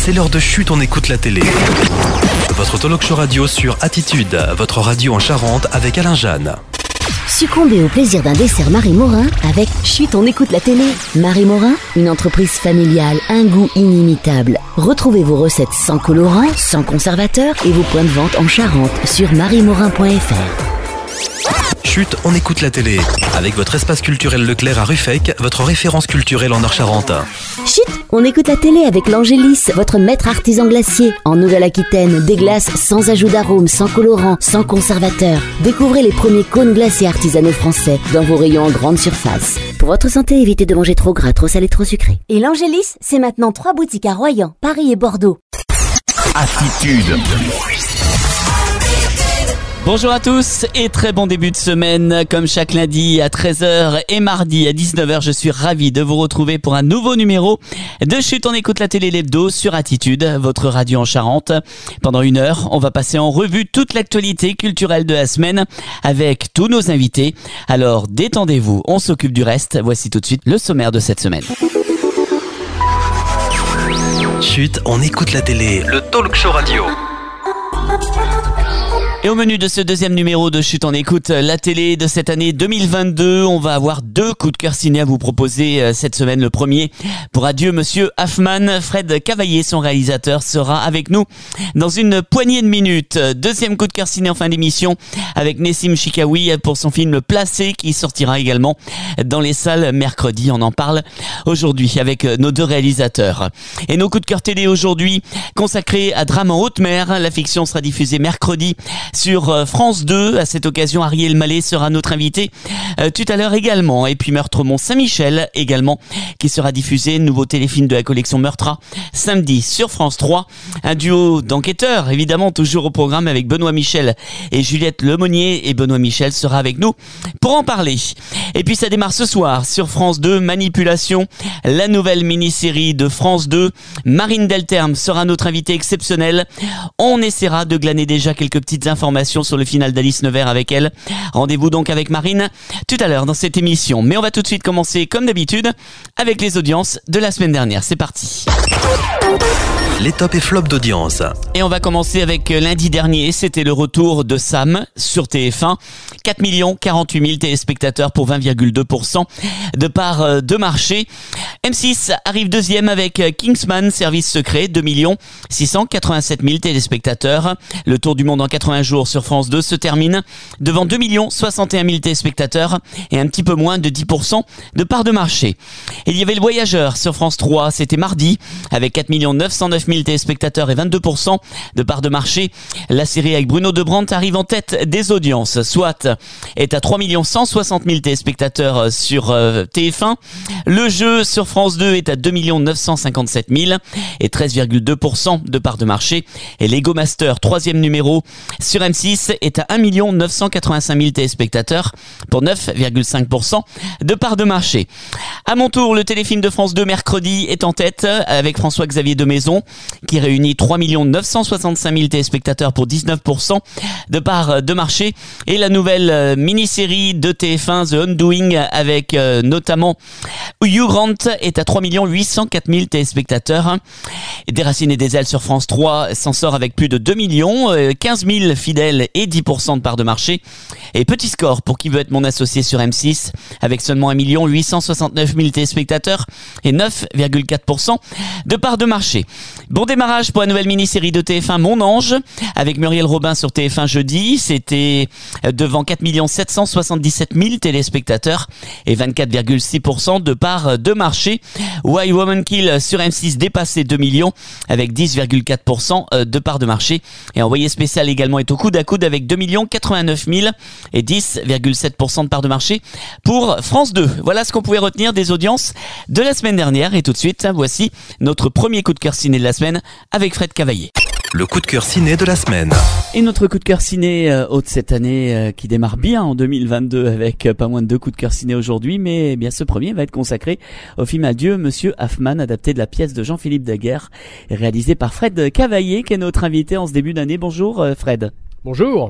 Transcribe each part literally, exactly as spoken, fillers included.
c'est l'heure de Chut, on écoute la télé. Votre talk show radio sur Attitude, votre radio en Charente avec Alain Jeanne. Succombez au plaisir d'un dessert Marie Morin avec Chut, on écoute la télé. Marie Morin, une entreprise familiale, un goût inimitable. Retrouvez vos recettes sans colorant, sans conservateur et vos points de vente en Charente sur marie morin point f r. Chut, on écoute la télé. Avec votre espace culturel Leclerc à Ruffec, votre référence culturelle en Nord-Charente. Chut, on écoute la télé avec l'Angélis, votre maître artisan glacier. En Nouvelle-Aquitaine, des glaces sans ajout d'arôme, sans colorant, sans conservateur. Découvrez les premiers cônes glacés artisanaux français dans vos rayons en grande surface. Pour votre santé, évitez de manger trop gras, trop salé, trop sucré. Et l'Angélis, c'est maintenant trois boutiques à Royan, Paris et Bordeaux. Attitude. Bonjour à tous et très bon début de semaine. Comme chaque lundi à treize heures et mardi à dix-neuf heures, je suis ravi de vous retrouver pour un nouveau numéro de Chut, on écoute la télé l'hebdo sur Attitude, votre radio en Charente. Pendant une heure, on va passer en revue toute l'actualité culturelle de la semaine avec tous nos invités. Alors détendez-vous, on s'occupe du reste. Voici tout de suite le sommaire de cette semaine. Chut, on écoute la télé, le talk show radio. Et au menu de ce deuxième numéro de Chut, on écoute la télé de cette année deux mille vingt-deux. On va avoir deux coups de cœur ciné à vous proposer cette semaine. Le premier, pour Adieu Monsieur Hoffman. Fred Cavaillé, son réalisateur, sera avec nous dans une poignée de minutes. Deuxième coup de cœur ciné en fin d'émission avec Nessim Chikaoui pour son film Placé qui sortira également dans les salles mercredi. On en parle aujourd'hui avec nos deux réalisateurs. Et nos coups de cœur télé aujourd'hui consacrés à Drame en haute mer. La fiction sera diffusée mercredi sur France deux. À cette occasion, Ariel Mallet sera notre invité euh, tout à l'heure également. Et puis Meurtre au Mont-Saint-Michel également, qui sera diffusé, nouveau téléfilm de la collection Meurtra, samedi sur France trois. Un duo d'enquêteurs, évidemment, toujours au programme avec Benoît Michel et Juliette Lemonnier. Et Benoît Michel sera avec nous pour en parler. Et puis ça démarre ce soir sur France deux, Manipulation, la nouvelle mini-série de France deux. Marine Delterme sera notre invitée exceptionnelle. On essaiera de glaner déjà quelques petites informations sur le final d'Alice Nevers avec elle. Rendez-vous donc avec Marine tout à l'heure dans cette émission. Mais on va tout de suite commencer comme d'habitude avec les audiences de la semaine dernière. C'est parti. Les tops et flops d'audience. Et on va commencer avec lundi dernier, c'était le retour de Sam sur T F un. quatre millions quarante-huit mille téléspectateurs pour vingt virgule deux pour cent de part de marché. M six arrive deuxième avec Kingsman, service secret, deux millions six cent quatre-vingt-sept mille téléspectateurs. Le tour du monde en quatre-vingts jours sur France deux se termine devant deux millions soixante et un mille téléspectateurs et un petit peu moins de dix pour cent de part de marché. Il y avait Le Voyageur sur France trois, c'était mardi avec quatre millions neuf cent neuf mille téléspectateurs et vingt-deux pour cent de part de marché. La série avec Bruno Debrandt arrive en tête des audiences. SWAT est à trois millions cent soixante mille téléspectateurs sur euh, T F un. Le Jeu sur France deux est à deux millions neuf cent cinquante-sept mille et treize virgule deux pour cent de part de marché. Et Lego Master, troisième numéro sur M six, est à un million neuf cent quatre-vingt-cinq mille téléspectateurs pour neuf virgule cinq pour cent de part de marché. À mon tour, le téléfilm de France deux mercredi est en tête avec François-Xavier de Maison qui réunit trois millions neuf cent soixante-cinq mille téléspectateurs pour dix-neuf pour cent de part de marché. Et la nouvelle mini-série de T F un, The Undoing, avec euh, notamment Hugh Grant, est à trois millions huit cent quatre mille téléspectateurs. Et Des Racines et des Ailes sur France trois s'en sort avec plus de deux millions, euh, quinze mille fidèles et dix pour cent de part de marché. Et Petit Score pour Qui veut être mon associé sur M six, avec seulement un million huit cent soixante-neuf mille téléspectateurs et neuf virgule quatre pour cent de part de marché. Bon démarrage pour la nouvelle mini-série de T F un, Mon Ange, avec Muriel Robin sur T F un jeudi. C'était devant quatre millions sept cent soixante-dix-sept mille téléspectateurs et vingt-quatre virgule six pour cent de part de marché. Why Woman Kill sur M six dépassait deux millions avec dix virgule quatre pour cent de part de marché. Et Envoyé spécial également est au coude à coude avec deux millions quatre-vingt-neuf mille et dix virgule sept pour cent de part de marché pour France deux. Voilà ce qu'on pouvait retenir des audiences de la semaine dernière. Et tout de suite, voici notre premier coup de cœur ciné de la semaine avec Fred Cavaillé. Le coup de cœur ciné de la semaine. Et notre coup de cœur ciné euh, haut de cette année euh, qui démarre bien en deux mille vingt-deux avec euh, pas moins de deux coups de cœur ciné aujourd'hui, mais eh bien ce premier va être consacré au film Adieu Monsieur Hoffman, adapté de la pièce de Jean-Philippe Daguerre et réalisé par Fred Cavaillé qui est notre invité en ce début d'année. Bonjour euh, Fred. Bonjour.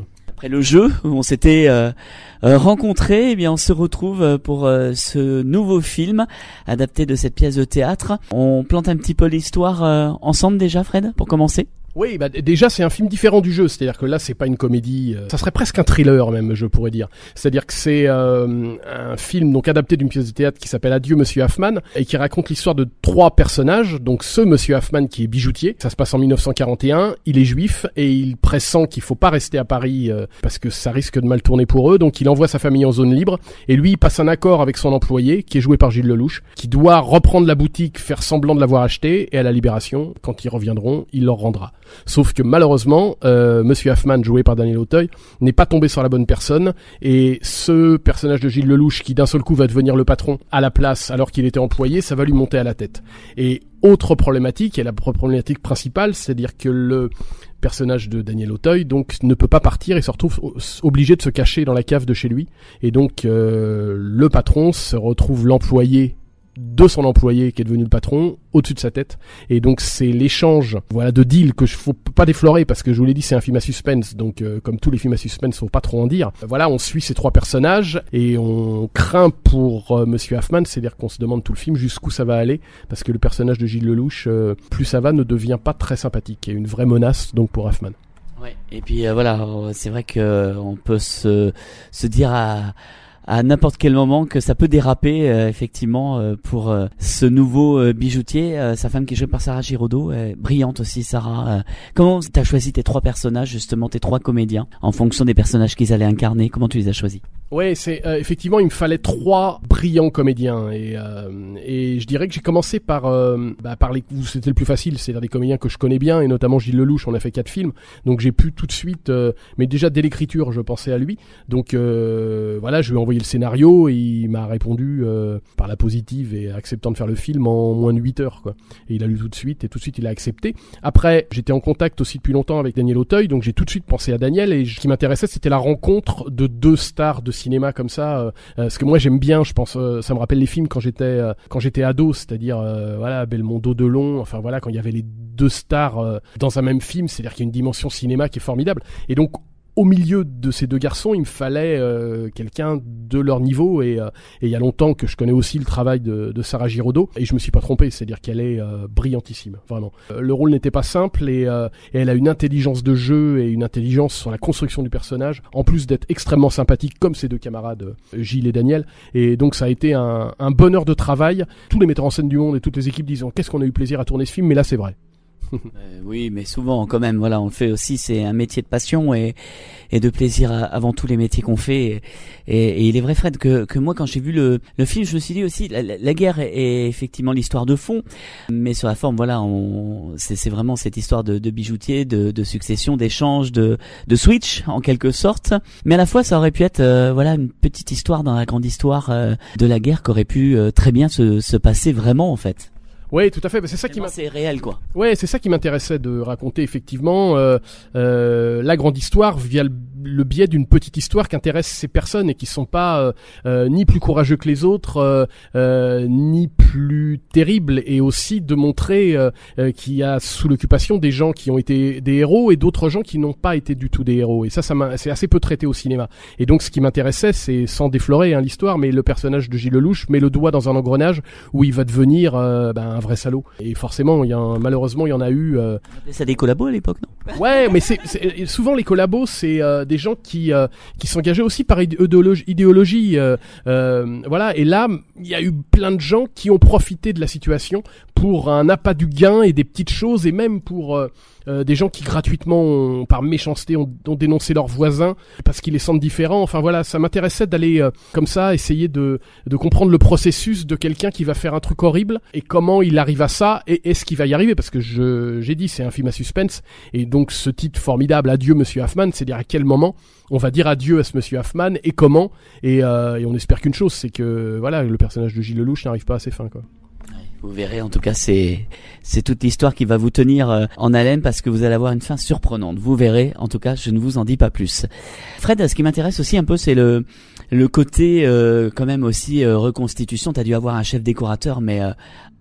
Après le jeu où on s'était euh, euh, rencontrés, eh bien on se retrouve pour euh, ce nouveau film adapté de cette pièce de théâtre. On plante un petit peu l'histoire euh, ensemble déjà, Fred, pour commencer. Oui, bah déjà c'est un film différent du jeu, c'est-à-dire que là c'est pas une comédie, euh, ça serait presque un thriller même, je pourrais dire. C'est-à-dire que c'est euh, un film donc adapté d'une pièce de théâtre qui s'appelle Adieu Monsieur Hoffman et qui raconte l'histoire de trois personnages. Donc ce Monsieur Hoffman qui est bijoutier, ça se passe en dix-neuf cent quarante et un, il est juif et il pressent qu'il faut pas rester à Paris euh, parce que ça risque de mal tourner pour eux, donc il envoie sa famille en zone libre et lui il passe un accord avec son employé qui est joué par Gilles Lelouch, qui doit reprendre la boutique, faire semblant de l'avoir achetée et à la libération, quand ils reviendront, il leur rendra. Sauf que malheureusement, euh, Monsieur Hoffman, joué par Daniel Auteuil, n'est pas tombé sur la bonne personne, et ce personnage de Gilles Lelouch, qui d'un seul coup va devenir le patron à la place alors qu'il était employé, ça va lui monter à la tête. Et autre problématique, et la problématique principale, c'est-à-dire que le personnage de Daniel Auteuil donc ne peut pas partir et se retrouve obligé de se cacher dans la cave de chez lui, et donc euh, le patron se retrouve l'employé de son employé qui est devenu le patron au-dessus de sa tête, et donc c'est l'échange voilà de deal que je faut pas déflorer parce que je vous l'ai dit c'est un film à suspense, donc euh, comme tous les films à suspense faut pas trop en dire. Voilà, on suit ces trois personnages et on craint pour euh, Monsieur Hoffman, c'est-à-dire qu'on se demande tout le film jusqu'où ça va aller, parce que le personnage de Gilles Lelouch euh, plus ça va ne devient pas très sympathique, et une vraie menace donc pour Hoffman. Ouais. Et puis euh, voilà, c'est vrai que euh, on peut se se dire à à n'importe quel moment que ça peut déraper euh, effectivement euh, pour euh, ce nouveau euh, bijoutier, euh, sa femme qui est jouée par Sarah Giraudot, euh, brillante aussi Sarah. Euh, comment t'as choisi tes trois personnages, justement tes trois comédiens, en fonction des personnages qu'ils allaient incarner? Comment tu les as choisis? Ouais, c'est euh, effectivement il me fallait trois brillants comédiens, et euh, et je dirais que j'ai commencé par euh, bah, par les où c'était le plus facile, c'est-à-dire des comédiens que je connais bien, et notamment Gilles Lelouch. On a fait quatre films, donc j'ai pu tout de suite, euh, mais déjà dès l'écriture je pensais à lui, donc euh, voilà, je lui ai envoyé le scénario et il m'a répondu euh, par la positive et acceptant de faire le film en moins de huit heures quoi. Et il a lu tout de suite et tout de suite il a accepté. Après j'étais en contact aussi depuis longtemps avec Daniel Auteuil, donc j'ai tout de suite pensé à Daniel, et ce qui m'intéressait c'était la rencontre de deux stars de cinéma comme ça, euh, parce que moi j'aime bien, je pense, euh, ça me rappelle les films quand j'étais euh, quand j'étais ado, c'est-à-dire euh, voilà Belmondo, Delon, enfin voilà, quand il y avait les deux stars euh, dans un même film, c'est-à-dire qu'il y a une dimension cinéma qui est formidable. Et donc au milieu de ces deux garçons, il me fallait euh, quelqu'un de leur niveau, et euh, et il y a longtemps que je connais aussi le travail de, de Sarah Giraudot, et je me suis pas trompé, c'est-à-dire qu'elle est euh, brillantissime, vraiment. Euh, le rôle n'était pas simple, et, euh, et elle a une intelligence de jeu et une intelligence sur la construction du personnage, en plus d'être extrêmement sympathique comme ses deux camarades euh, Gilles et Daniel, et donc ça a été un, un bonheur de travail. Tous les metteurs en scène du monde et toutes les équipes disent qu'est-ce qu'on a eu plaisir à tourner ce film, mais là c'est vrai. Euh, oui, mais souvent quand même, voilà, on le fait aussi, c'est un métier de passion et, et de plaisir à, avant tous les métiers qu'on fait. Et, et, et il est vrai, Fred, que, que moi quand j'ai vu le, le film, je me suis dit aussi, la, la guerre est, est effectivement l'histoire de fond, mais sur la forme, voilà, on, c'est, c'est vraiment cette histoire de, de bijoutier, de, de succession, d'échange, de, de switch en quelque sorte. Mais à la fois, ça aurait pu être, euh, voilà, une petite histoire dans la grande histoire euh, de la guerre qui aurait pu euh, très bien se, se passer vraiment en fait. Ouais, tout à fait. C'est ça qui m'a... C'est réel, quoi. Ouais, c'est ça qui m'intéressait de raconter effectivement euh, euh, la grande histoire via le, le biais d'une petite histoire qui intéresse ces personnes et qui sont pas euh, euh, ni plus courageux que les autres, euh, euh, ni plus terribles, et aussi de montrer euh, euh, qu'il y a sous l'occupation des gens qui ont été des héros et d'autres gens qui n'ont pas été du tout des héros. Et ça, ça m'a, c'est assez peu traité au cinéma. Et donc, ce qui m'intéressait, c'est sans déflorer hein, l'histoire, mais le personnage de Gilles Lelouch met le doigt dans un engrenage où il va devenir euh, ben, un vrai salaud. Et forcément, il y a un, malheureusement, il y en a eu. Euh... On appelait ça des collabos à l'époque, non? Ouais, mais c'est, c'est souvent les collabos, c'est euh, des gens qui euh, qui s'engageaient aussi par idéologie. idéologie euh, euh, voilà. Et là, il y a eu plein de gens qui ont profité de la situation pour un appât du gain et des petites choses, et même pour euh, euh, des gens qui gratuitement, ont, par méchanceté, ont, ont dénoncé leurs voisins parce qu'ils les sentent différents. Enfin voilà, ça m'intéressait d'aller euh, comme ça, essayer de de comprendre le processus de quelqu'un qui va faire un truc horrible et comment il arrive à ça, et est-ce qu'il va y arriver, parce que je j'ai dit c'est un film à suspense, et donc ce titre formidable, Adieu Monsieur Hoffman, c'est dire à quel moment on va dire adieu à ce Monsieur Hoffman et comment, et, euh, et on espère qu'une chose, c'est que voilà, le personnage de Gilles Lelouch n'arrive pas à ses fins, quoi. Vous verrez, en tout cas, c'est c'est toute l'histoire qui va vous tenir euh, en haleine, parce que vous allez avoir une fin surprenante. Vous verrez, en tout cas, je ne vous en dis pas plus. Fred, ce qui m'intéresse aussi un peu, c'est le le côté euh, quand même aussi euh, reconstitution. T'as dû avoir un chef décorateur, mais euh,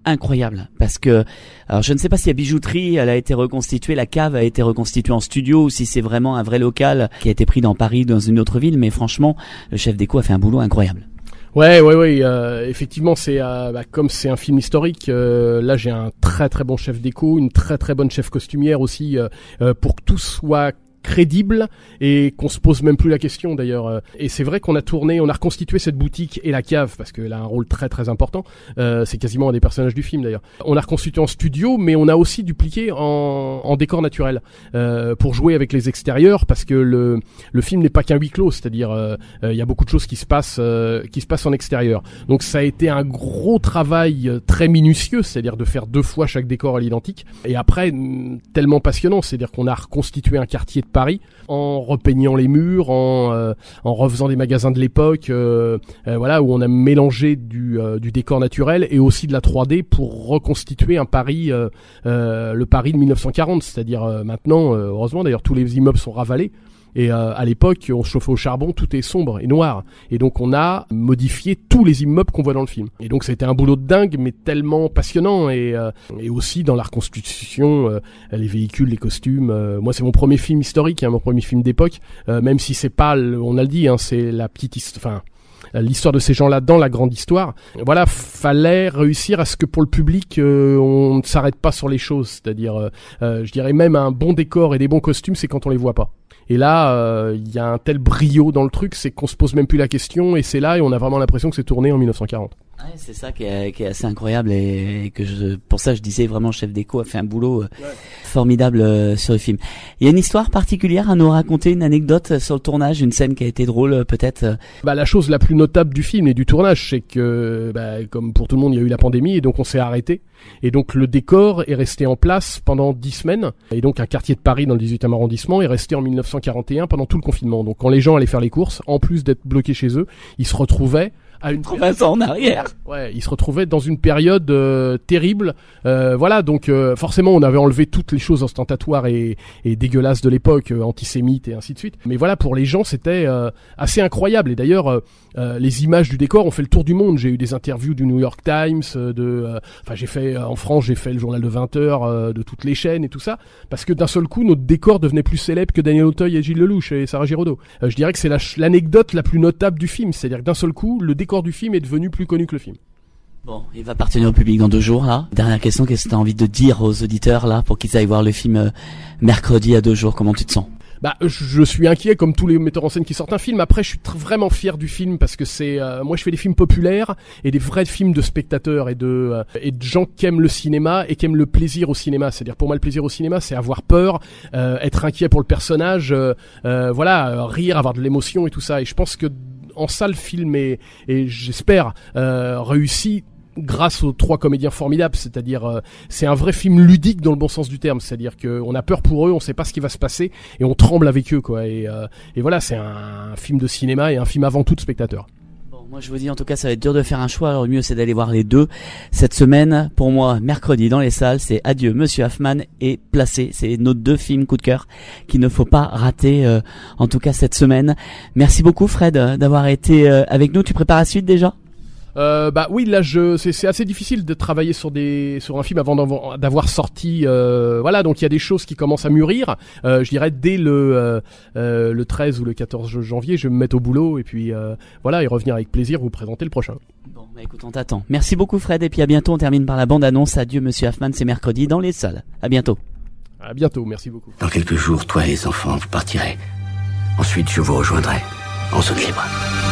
incroyable parce que alors je ne sais pas si la bijouterie elle a été reconstituée, la cave a été reconstituée en studio ou si c'est vraiment un vrai local qui a été pris dans Paris, dans une autre ville, mais franchement le chef déco a fait un boulot incroyable. Ouais, ouais, ouais. Euh, effectivement, c'est euh, bah, comme c'est un film historique. Euh, là, j'ai un très très bon chef déco, une très très bonne chef costumière aussi, euh, euh, pour que tout soit crédible et qu'on se pose même plus la question d'ailleurs. Et c'est vrai qu'on a tourné, on a reconstitué cette boutique et la cave parce qu'elle a un rôle très très important. Euh, c'est quasiment un des personnages du film d'ailleurs. On a reconstitué en studio, mais on a aussi dupliqué en, en décor naturel euh, pour jouer avec les extérieurs parce que le le film n'est pas qu'un huis clos, c'est-à-dire il euh, euh, y a beaucoup de choses qui se passent euh, qui se passent en extérieur. Donc ça a été un gros travail euh, très minutieux, c'est-à-dire de faire deux fois chaque décor à l'identique. Et après tellement passionnant, c'est-à-dire qu'on a reconstitué un quartier de Paris en repeignant les murs, en euh, en refaisant des magasins de l'époque, euh, euh, voilà, où on a mélangé du euh, du décor naturel et aussi de la trois D pour reconstituer un Paris, euh, euh, le Paris de mille neuf cent quarante, c'est-à-dire euh, maintenant, euh, heureusement d'ailleurs, tous les immeubles sont ravalés. Et euh, à l'époque, on se chauffait au charbon, tout est sombre et noir. Et donc on a modifié tous les immeubles qu'on voit dans le film. Et donc c'était un boulot de dingue, mais tellement passionnant. Et, euh, et aussi dans la reconstitution, euh, les véhicules, les costumes. Euh, moi, c'est mon premier film historique, hein, mon premier film d'époque. Euh, même si c'est pas, le, on a le dit, hein, c'est la petite histoire. Enfin, l'histoire de ces gens-là dans la grande histoire. Voilà, fallait réussir à ce que pour le public, euh, on ne s'arrête pas sur les choses. C'est-à-dire, euh, euh, je dirais même un bon décor et des bons costumes, c'est quand on les voit pas. Et là, il euh, y a un tel brio dans le truc, c'est qu'on se pose même plus la question, et c'est là, et on a vraiment l'impression que c'est tourné en mille neuf cent quarante. Ouais, c'est ça qui est, qui est assez incroyable, et, et que je, pour ça je disais vraiment chef déco a fait un boulot euh, ouais. formidable euh, sur le film. Il y a une histoire particulière à nous raconter, une anecdote sur le tournage, une scène qui a été drôle euh, peut-être. Euh... Bah la chose la plus notable du film et du tournage, c'est que bah, comme pour tout le monde, il y a eu la pandémie et donc on s'est arrêté. Et donc le décor est resté en place pendant dix semaines. Et donc un quartier de Paris dans le dix-huitième arrondissement est resté en mille neuf cent quarante et un pendant tout le confinement. Donc quand les gens allaient faire les courses, en plus d'être bloqués chez eux, ils se retrouvaient à une vingt ans en arrière. Ouais, ils se retrouvaient dans une période euh, terrible. Euh, voilà, donc euh, forcément, on avait enlevé toutes les choses ostentatoires et, et dégueulasses de l'époque, euh, antisémites et ainsi de suite. Mais voilà, pour les gens, c'était euh, assez incroyable. Et d'ailleurs, euh, euh, les images du décor ont fait le tour du monde. J'ai eu des interviews du New York Times, euh, de, enfin, euh, j'ai fait euh, en France, j'ai fait le journal de vingt heures, euh, de toutes les chaînes et tout ça, parce que d'un seul coup, notre décor devenait plus célèbre que Daniel Auteuil et Gilles Lelouch et Sarah Giraudot. Euh, je dirais que c'est la, l'anecdote la plus notable du film, c'est-à-dire que d'un seul coup, le décor du film est devenu plus connu que le film. Bon, il va appartenir au public dans deux jours, là. Dernière question, qu'est-ce que tu as envie de dire aux auditeurs, là, pour qu'ils aillent voir le film euh, mercredi à deux jours? Comment tu te sens? Bah, je suis inquiet comme tous les metteurs en scène qui sortent un film. Après, je suis tr- vraiment fier du film parce que c'est, euh, moi, je fais des films populaires et des vrais films de spectateurs et de euh, et de gens qui aiment le cinéma et qui aiment le plaisir au cinéma. C'est-à-dire, pour moi, le plaisir au cinéma, c'est avoir peur, euh, être inquiet pour le personnage, euh, euh, voilà, euh, rire, avoir de l'émotion et tout ça. Et je pense que en ça, le film est, et j'espère, euh, réussi grâce aux trois comédiens formidables, c'est-à-dire euh, c'est un vrai film ludique dans le bon sens du terme, c'est-à-dire que on a peur pour eux, on sait pas ce qui va se passer et on tremble avec eux, quoi. Et, euh, et voilà, c'est un, un film de cinéma et un film avant tout de spectateur. Moi je vous dis en tout cas ça va être dur de faire un choix, alors le mieux c'est d'aller voir les deux cette semaine. Pour moi mercredi dans les salles c'est Adieu Monsieur Hoffman et Placé, c'est nos deux films coup de cœur qu'il ne faut pas rater euh, en tout cas cette semaine. Merci beaucoup Fred d'avoir été euh, avec nous. Tu prépares la suite déjà? Euh, bah oui, là je c'est, c'est assez difficile de travailler sur des sur un film avant d'avoir, d'avoir sorti euh, voilà, donc il y a des choses qui commencent à mûrir. Euh, je dirais dès le euh, euh, le treize ou le quatorze janvier, je vais me mettre au boulot et puis euh, voilà, et revenir avec plaisir vous présenter le prochain. Bon, bah écoute, on t'attend. Merci beaucoup Fred et puis à bientôt. On termine par la bande annonce. Adieu Monsieur Hoffman, c'est mercredi dans les salles. À bientôt. À bientôt, merci beaucoup. Dans quelques jours, toi et les enfants, vous partirez. Ensuite, je vous rejoindrai en zone libre.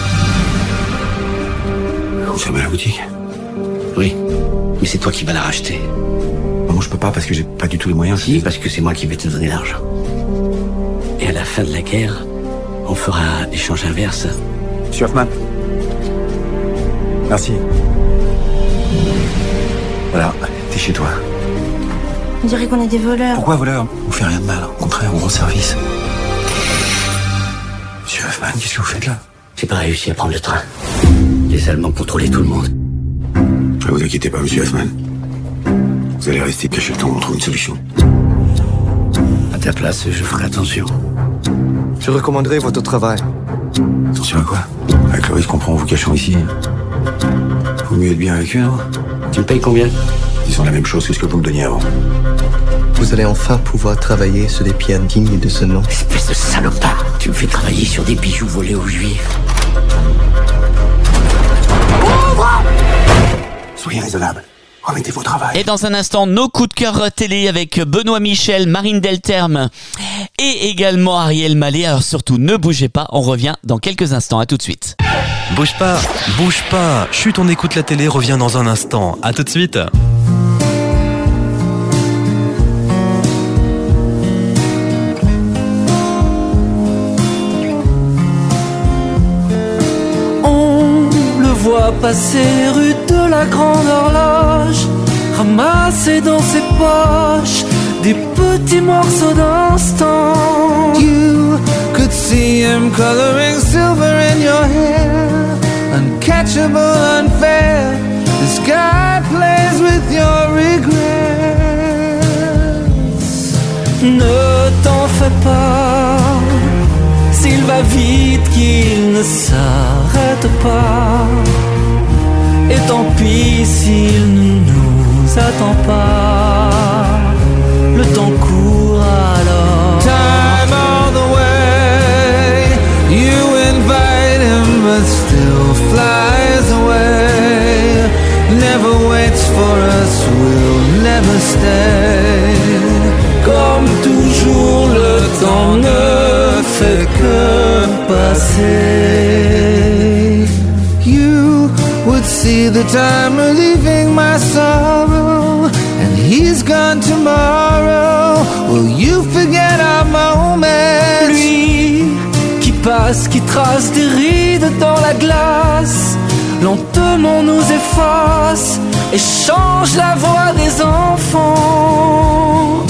Vous fermez la boutique? Oui, mais c'est toi qui vas la racheter. Moi je peux pas parce que j'ai pas du tout les moyens. Si, parce que c'est moi qui vais te donner l'argent. Et à la fin de la guerre, on fera l'échange inverse. Monsieur Hoffman. Merci. Voilà, t'es chez toi. On dirait qu'on est des voleurs. Pourquoi voleurs? On fait rien de mal, au contraire, on rend service. Monsieur Hoffman, qu'est-ce que vous faites là? J'ai pas réussi à prendre le train. Les Allemands contrôlaient tout le monde. Ne vous inquiétez pas, monsieur Hoffman. Vous allez rester caché le temps, on trouve une solution. À ta place, je ferai attention. Je recommanderais votre travail. Attention à quoi? Avec le risque qu'on prend en vous cachant ici. Vaut mieux être bien avec eux, non? Tu me payes combien? Disons la même chose que ce que vous me donniez avant. Vous allez enfin pouvoir travailler sur des pierres dignes de ce nom. Espèce de salopard. Tu me fais travailler sur des bijoux volés aux juifs. Soyez raisonnable. Remettez-vous au travail. Et dans un instant, nos coups de cœur télé avec Benoît Michel, Marine Delterme et également Ariel Mallet. Alors surtout, ne bougez pas, on revient dans quelques instants. À tout de suite. Bouge pas, bouge pas. Chut, on écoute la télé, revient dans un instant. À tout de suite. Voit passer rue de la Grande Horloge, ramasser dans ses poches des petits morceaux d'instant. You could see him coloring silver in your hair, uncatchable, unfair. The sky plays with your regrets. Ne t'en fais pas, s'il va vite qu'il ne s'arrête pas. Et tant pis s'il ne nous attend pas. Le temps court alors. Time all the way. You invite him but still flies away. Never waits for us, will never stay. Comme toujours le temps ne fait que passer. You would see the time relieving my sorrow, and he's gone tomorrow. Will you forget our moment? Lui qui passe, qui trace des rides dans la glace, lentement nous efface et change la voix des enfants.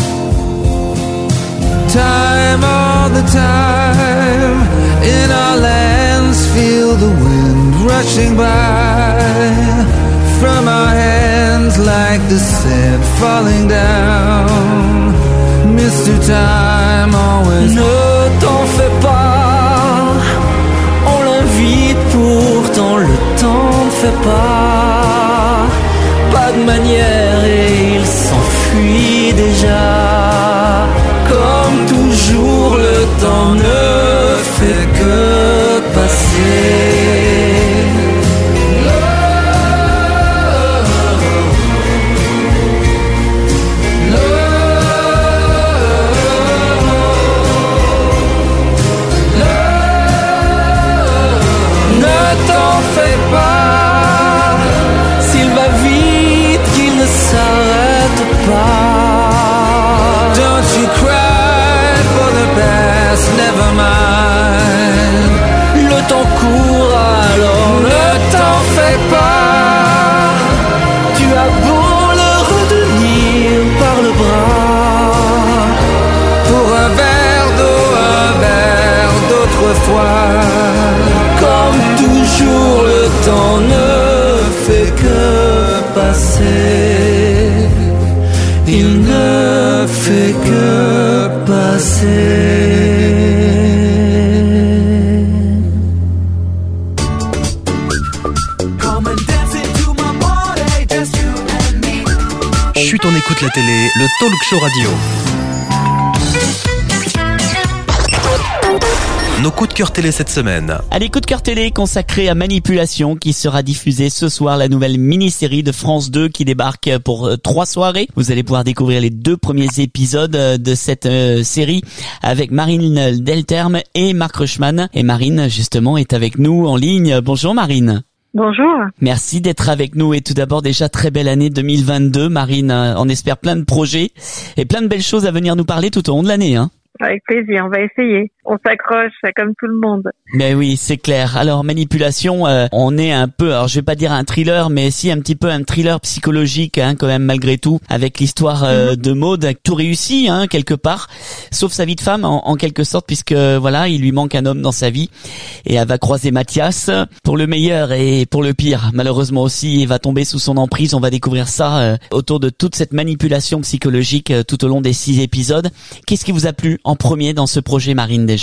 Time all the time, in our lands feel the wind rushing by, from our hands like the sand falling down. Mister Time always. Ne t'en fais pas, on l'invite pourtant le temps ne fait pas. Pas de manière et il s'enfuit déjà. Comme toujours le temps ne fait que passer. Never mind. Le temps court alors ne t'en fais pas. Tu as beau le retenir par le bras, pour un verre d'eau, un verre d'autrefois. Comme toujours le temps ne fait que passer. Il ne fait que passer. Chut, on écoute la télé, le talk show radio. Nos coups de cœur télé cette semaine. Allez, coup de cœur télé consacré à Manipulation qui sera diffusée ce soir, la nouvelle mini-série de France deux qui débarque pour trois soirées. Vous allez pouvoir découvrir les deux premiers épisodes de cette euh, série avec Marine Delterme et Marc Rushman. Et Marine, justement, est avec nous en ligne. Bonjour Marine. Bonjour. Merci d'être avec nous et tout d'abord déjà très belle année deux mille vingt-deux. Marine, on espère plein de projets et plein de belles choses à venir nous parler tout au long de l'année, hein. Avec plaisir, on va essayer. On s'accroche comme tout le monde. Mais oui, c'est clair. Alors Manipulation, euh, on est un peu, alors je vais pas dire un thriller, mais si un petit peu un thriller psychologique, hein, quand même malgré tout, avec l'histoire euh, de Maud, tout réussi, hein, quelque part, sauf sa vie de femme en, en quelque sorte, puisque voilà, il lui manque un homme dans sa vie, et elle va croiser Mathias pour le meilleur et pour le pire. Malheureusement aussi, il va tomber sous son emprise. On va découvrir ça euh, autour de toute cette manipulation psychologique euh, tout au long des six épisodes. Qu'est-ce qui vous a plu en premier dans ce projet, Marine, déjà?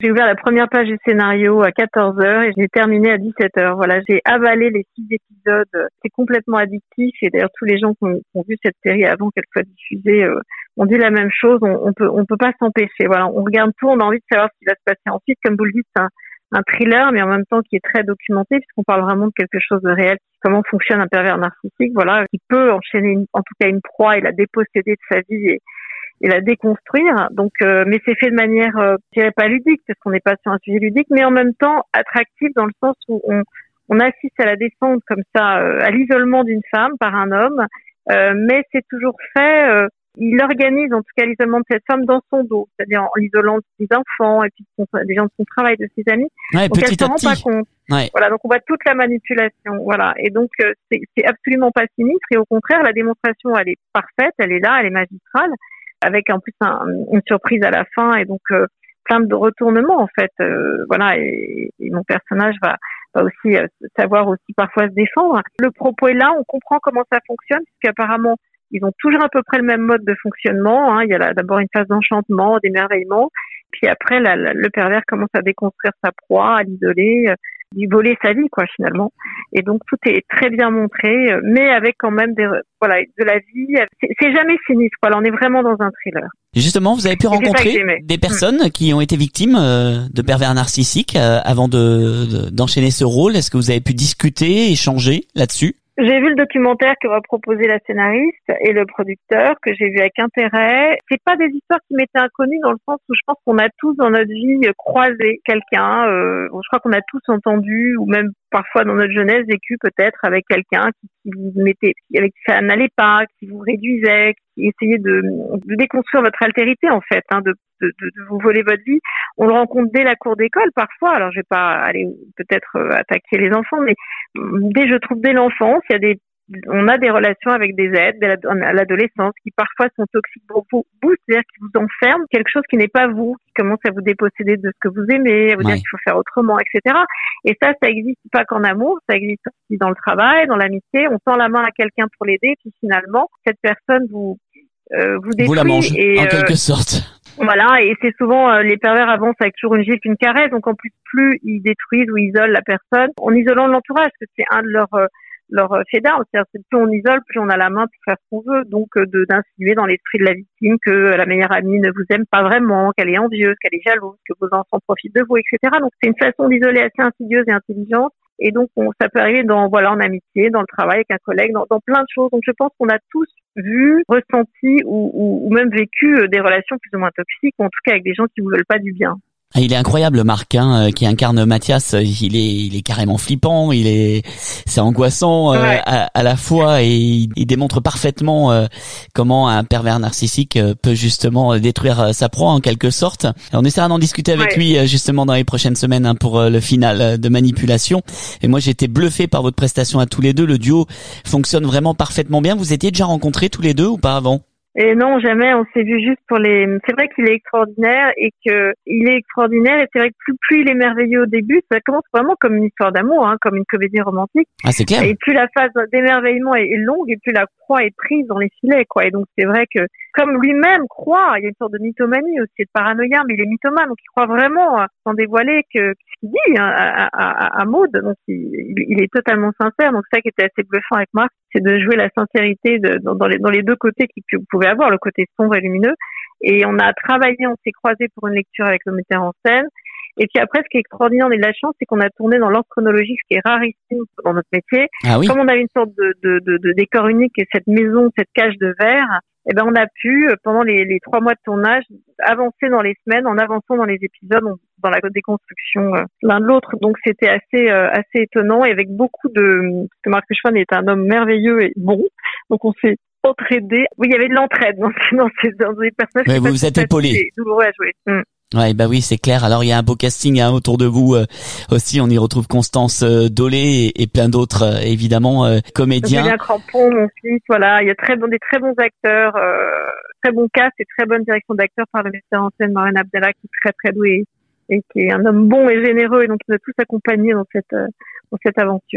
J'ai ouvert la première page du scénario à quatorze heures et j'ai terminé à dix-sept heures. Voilà, j'ai avalé les six épisodes. C'est complètement addictif et d'ailleurs tous les gens qui ont, qui ont vu cette série avant qu'elle soit diffusée euh, ont dit la même chose. On, on peut, on peut pas s'empêcher. Voilà, on regarde tout, on a envie de savoir ce qui va se passer ensuite. Comme vous le dites, c'est un, un thriller, mais en même temps qui est très documenté puisqu'on parle vraiment de quelque chose de réel. Comment fonctionne un pervers narcissique, voilà, qui peut enchaîner une, en tout cas une proie et la déposséder de sa vie et et la déconstruire. Donc, euh, mais c'est fait de manière, euh, je dirais pas ludique, parce qu'on n'est pas sur un sujet ludique, mais en même temps attractif dans le sens où on, on assiste à la descente comme ça, euh, à l'isolement d'une femme par un homme, euh, mais c'est toujours fait. Euh, il organise en tout cas l'isolement de cette femme dans son dos, c'est-à-dire en l'isolant de ses enfants et puis de son, des gens de son travail, de ses amis. Ouais, donc petit elle se à rend petit. pas compte. Ouais. Voilà, donc on voit toute la manipulation. Voilà, et donc euh, c'est, c'est absolument pas sinistre et au contraire la démonstration elle est parfaite, elle est là, elle est magistrale. Avec en plus un, une surprise à la fin et donc euh, plein de retournements en fait. Euh, voilà, et, et mon personnage va, va aussi euh, savoir aussi parfois se défendre. Le propos est là, on comprend comment ça fonctionne, puisqu'apparemment ils ont toujours à peu près le même mode de fonctionnement. Hein. Il y a là, d'abord une phase d'enchantement, d'émerveillement, puis après la, la, le pervers commence à déconstruire sa proie, à l'isoler, euh, lui voler sa vie quoi finalement. Et donc tout est très bien montré, mais avec quand même des voilà de la vie. C'est, c'est jamais sinistre quoi. Là on est vraiment dans un thriller. Et justement, vous avez pu rencontrer des personnes mmh. qui ont été victimes euh, de pervers narcissiques euh, avant de, de d'enchaîner ce rôle. Est-ce que vous avez pu discuter, échanger là-dessus? J'ai vu le documentaire que va proposer la scénariste et le producteur, que j'ai vu avec intérêt. C'est pas des histoires qui m'étaient inconnues dans le sens où je pense qu'on a tous dans notre vie croisé quelqu'un. Euh, je crois qu'on a tous entendu ou même parfois dans notre jeunesse vécu peut-être avec quelqu'un qui, qui vous mettait, avec qui ça n'allait pas, qui vous réduisait, qui essayait de, de déconstruire votre altérité en fait, hein, de, de, de vous voler votre vie. On le rencontre dès la cour d'école parfois. Alors je vais pas aller peut-être euh, attaquer les enfants, mais dès je trouve dès l'enfance, il y a des on a des relations avec des aides à l'adolescence qui parfois sont toxiques pour vous, c'est-à-dire qui vous enferment quelque chose qui n'est pas vous, qui commence à vous déposséder de ce que vous aimez, à vous ouais. dire qu'il faut faire autrement, et cetera. Et ça, ça existe pas qu'en amour, ça existe aussi dans le travail, dans l'amitié. On tend la main à quelqu'un pour l'aider, puis finalement, cette personne vous euh, vous détruit. Vous la mange, et, en euh, quelque sorte. Voilà, et c'est souvent euh, les pervers avancent avec toujours une gifle, une caresse, donc en plus plus ils détruisent ou isolent la personne en isolant l'entourage, parce que c'est un de leurs euh, leur fait d'armes, c'est-à-dire que plus on isole, plus on a la main pour faire ce qu'on veut, donc de d'insinuer dans l'esprit de la victime que la meilleure amie ne vous aime pas vraiment, qu'elle est envieuse, qu'elle est jalouse, que vos enfants profitent de vous, et cetera. Donc c'est une façon d'isoler assez insidieuse et intelligente, et donc on, ça peut arriver dans voilà en amitié, dans le travail avec un collègue, dans, dans plein de choses. Donc je pense qu'on a tous vu, ressenti ou, ou, ou même vécu des relations plus ou moins toxiques, ou en tout cas avec des gens qui vous veulent pas du bien. Il est incroyable, Marc, hein, qui incarne Mathias. Il est, il est carrément flippant. Il est, c'est angoissant euh, ouais. à, à la fois, et il, il démontre parfaitement euh, comment un pervers narcissique euh, peut justement détruire sa proie en quelque sorte. On essaiera d'en discuter avec ouais. lui euh, justement dans les prochaines semaines hein, pour euh, le final de Manipulation. Et moi, j'ai été bluffé par votre prestation à tous les deux. Le duo fonctionne vraiment parfaitement bien. Vous étiez déjà rencontrés tous les deux ou pas avant? Et non, jamais. On s'est vu juste pour les. C'est vrai qu'il est extraordinaire et que il est extraordinaire. Et c'est vrai que plus plus il est merveilleux au début, ça commence vraiment comme une histoire d'amour, hein, comme une comédie romantique. Ah, c'est clair. Et plus la phase d'émerveillement est, est longue, et plus la proie est prise dans les filets, quoi. Et donc c'est vrai que comme lui-même croit, il y a une sorte de mythomanie aussi, de paranoïa, mais il est mythomane, donc il croit vraiment, sans dévoiler, que ce qu'il dit hein, à, à, à Maud. Donc il, il est totalement sincère. Donc c'est ça qui était assez bluffant avec Marc, c'est de jouer la sincérité de, dans, dans, les, dans les deux côtés que vous pouvez avoir, le côté sombre et lumineux. Et on a travaillé, on s'est croisés pour une lecture avec le metteur en scène. Et puis après, ce qui est extraordinaire, on a de la chance, c'est qu'on a tourné dans l'ordre chronologique, ce qui est rarissime dans notre métier. Ah oui. Comme on avait une sorte de, de, de, de décor unique, et cette maison, cette cage de verre, eh ben on a pu, pendant les, les trois mois de tournage, avancer dans les semaines, en avançant dans les épisodes, dans la déconstruction euh, l'un de l'autre. Donc c'était assez euh, assez étonnant, et avec beaucoup de... Parce que Marc Rushman est un homme merveilleux et bon, donc on s'est entraidé. Oui, il y avait de l'entraide dans, dans, ces, dans les personnages. Ouais, vous vous êtes épaulés. C'est douloureux à jouer. Mmh. Ouais, bah oui, c'est clair. Alors il y a un beau casting hein, autour de vous euh, aussi. On y retrouve Constance euh, Dolé et, et plein d'autres euh, évidemment euh, comédiens. Julien Crampon, mon fils. Voilà, il y a très bon, des très bons acteurs, euh, très bon cast et très bonne direction d'acteurs par le metteur en scène Marlène Abdallah, qui est très très doué et qui est un homme bon et généreux, et donc il nous a tous accompagnés dans cette euh, dans cette aventure.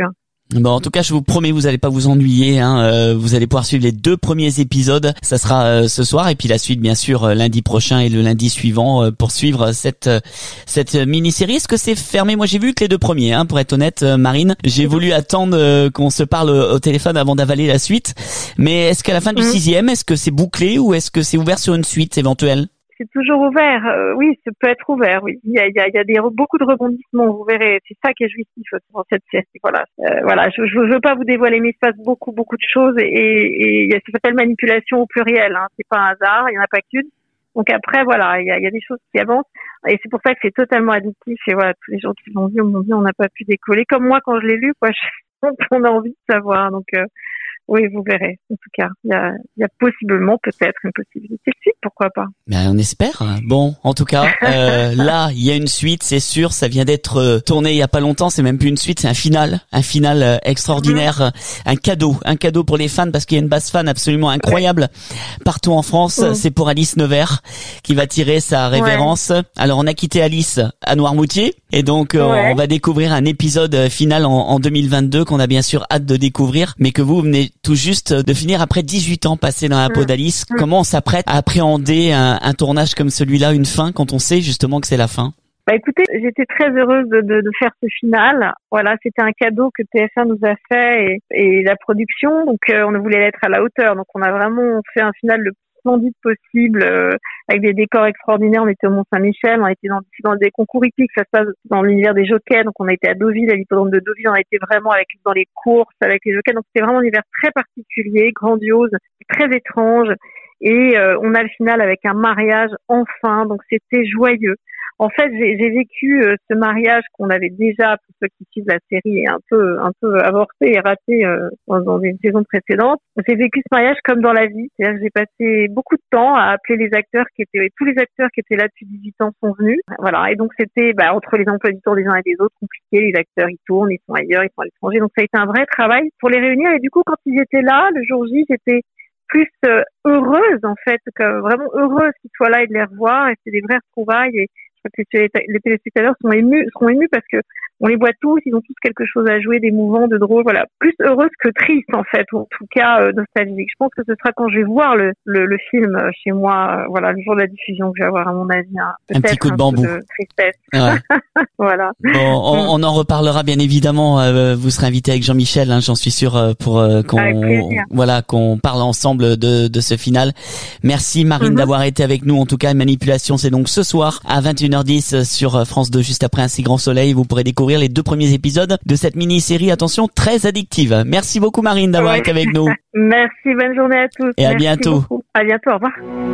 Bon, en tout cas, je vous promets, vous allez pas vous ennuyer. Hein. Euh, vous allez pouvoir suivre les deux premiers épisodes. Ça sera euh, ce soir et puis la suite, bien sûr, euh, lundi prochain et le lundi suivant euh, pour suivre cette euh, cette mini-série. Est-ce que c'est fermé? Moi, j'ai vu que les deux premiers. Hein, pour être honnête, euh, Marine, j'ai voulu attendre euh, qu'on se parle au téléphone avant d'avaler la suite. Mais est-ce qu'à la fin du mmh. sixième, est-ce que c'est bouclé ou est-ce que c'est ouvert sur une suite éventuelle? C'est toujours ouvert, euh, oui, ça peut être ouvert, oui. Il y a, il y a, il y a des, beaucoup de rebondissements, vous verrez. C'est ça qui est jouissif dans cette série. Voilà, euh, voilà. Je, je veux pas vous dévoiler, mais il se passe beaucoup, beaucoup de choses et, et, et ça s'appelle manipulation au pluriel. Hein. C'est pas un hasard, il y en a pas qu'une. Donc après, voilà, il y a, il y a des choses qui avancent et c'est pour ça que c'est totalement addictif. Et voilà, tous les gens qui l'ont vu m'ont dit on n'a pas pu décoller. Comme moi quand je l'ai lu, quoi, je, on a envie de savoir. Donc euh, oui, vous verrez. En tout cas, il y a, il y a possiblement, peut-être, une possibilité de suite, pourquoi pas. Ben, on espère. Bon, en tout cas, euh, là, il y a une suite, c'est sûr. Ça vient d'être euh, tourné il y a pas longtemps. C'est même plus une suite, c'est un final, un final euh, extraordinaire, mmh. un cadeau, un cadeau pour les fans parce qu'il y a une base fan absolument incroyable ouais. partout en France. Mmh. C'est pour Alice Nevers qui va tirer sa révérence. Ouais. Alors, on a quitté Alice à Noirmoutier et donc euh, ouais. on va découvrir un épisode final en, en deux mille vingt-deux qu'on a bien sûr hâte de découvrir, mais que vous venez tout juste de finir après dix-huit ans passés dans la peau d'Alice. Mmh. Comment on s'apprête à appréhender un, un tournage comme celui-là, une fin, quand on sait justement que c'est la fin? Bah écoutez, j'étais très heureuse de, de, de faire ce final. Voilà, c'était un cadeau que T F un nous a fait et, et la production. Donc euh, on voulait être à la hauteur. Donc on a vraiment fait un final le plus splendide possible, euh, avec des décors extraordinaires. On était au Mont-Saint-Michel, on était dans, dans des concours hippiques, ça se passe dans l'univers des jockeys. Donc on a été à Deauville, à l'hippodrome de Deauville, on a été vraiment avec dans les courses avec les jockeys. Donc c'était vraiment un univers très particulier, grandiose, très étrange. Et euh, on a le final avec un mariage enfin, donc c'était joyeux. En fait, j'ai, j'ai vécu euh, ce mariage qu'on avait déjà, pour ceux qui suivent la série, un peu, un peu avorté et raté euh, dans, dans des saisons précédentes. J'ai vécu ce mariage comme dans la vie, c'est-à-dire que j'ai passé beaucoup de temps à appeler les acteurs qui étaient, tous les acteurs qui étaient là depuis dix-huit ans sont venus. Voilà, et donc c'était bah, entre les emplois du temps des uns et des autres compliqué. Les acteurs ils tournent, ils sont ailleurs, ils sont à l'étranger, donc ça a été un vrai travail pour les réunir. Et du coup, quand ils étaient là, le jour J, j'étais plus euh, heureuse en fait, que vraiment heureuse qu'ils soient là et de les revoir. Et c'est des vraies retrouvailles. Et je crois que les téléspectateurs sont émus, seront émus parce que on les voit tous, ils ont tous quelque chose à jouer, d'émouvant, de drôle, voilà. Plus heureuse que triste, en fait, ou en tout cas, euh, nostalgique. Je pense que ce sera quand je vais voir le, le, le film chez moi, euh, voilà, le jour de la diffusion que je vais avoir, à mon avis, hein, un petit coup de bambou. De tristesse. Ouais. Voilà. Bon, on, on en reparlera bien évidemment. Euh, vous serez invité avec Jean-Michel, hein, j'en suis sûr, euh, pour euh, qu'on, voilà, qu'on parle ensemble de, de ce final. Merci Marine mm-hmm. d'avoir été avec nous. En tout cas, Manipulation, c'est donc ce soir à vingt et une heures dix sur France deux, juste après Un si grand soleil. Vous pourrez découvrir les deux premiers épisodes de cette mini-série, attention, très addictive. Merci beaucoup Marine d'avoir ouais. été avec nous. Merci, bonne journée à tous. Et Merci à bientôt. Beaucoup. À bientôt, au revoir.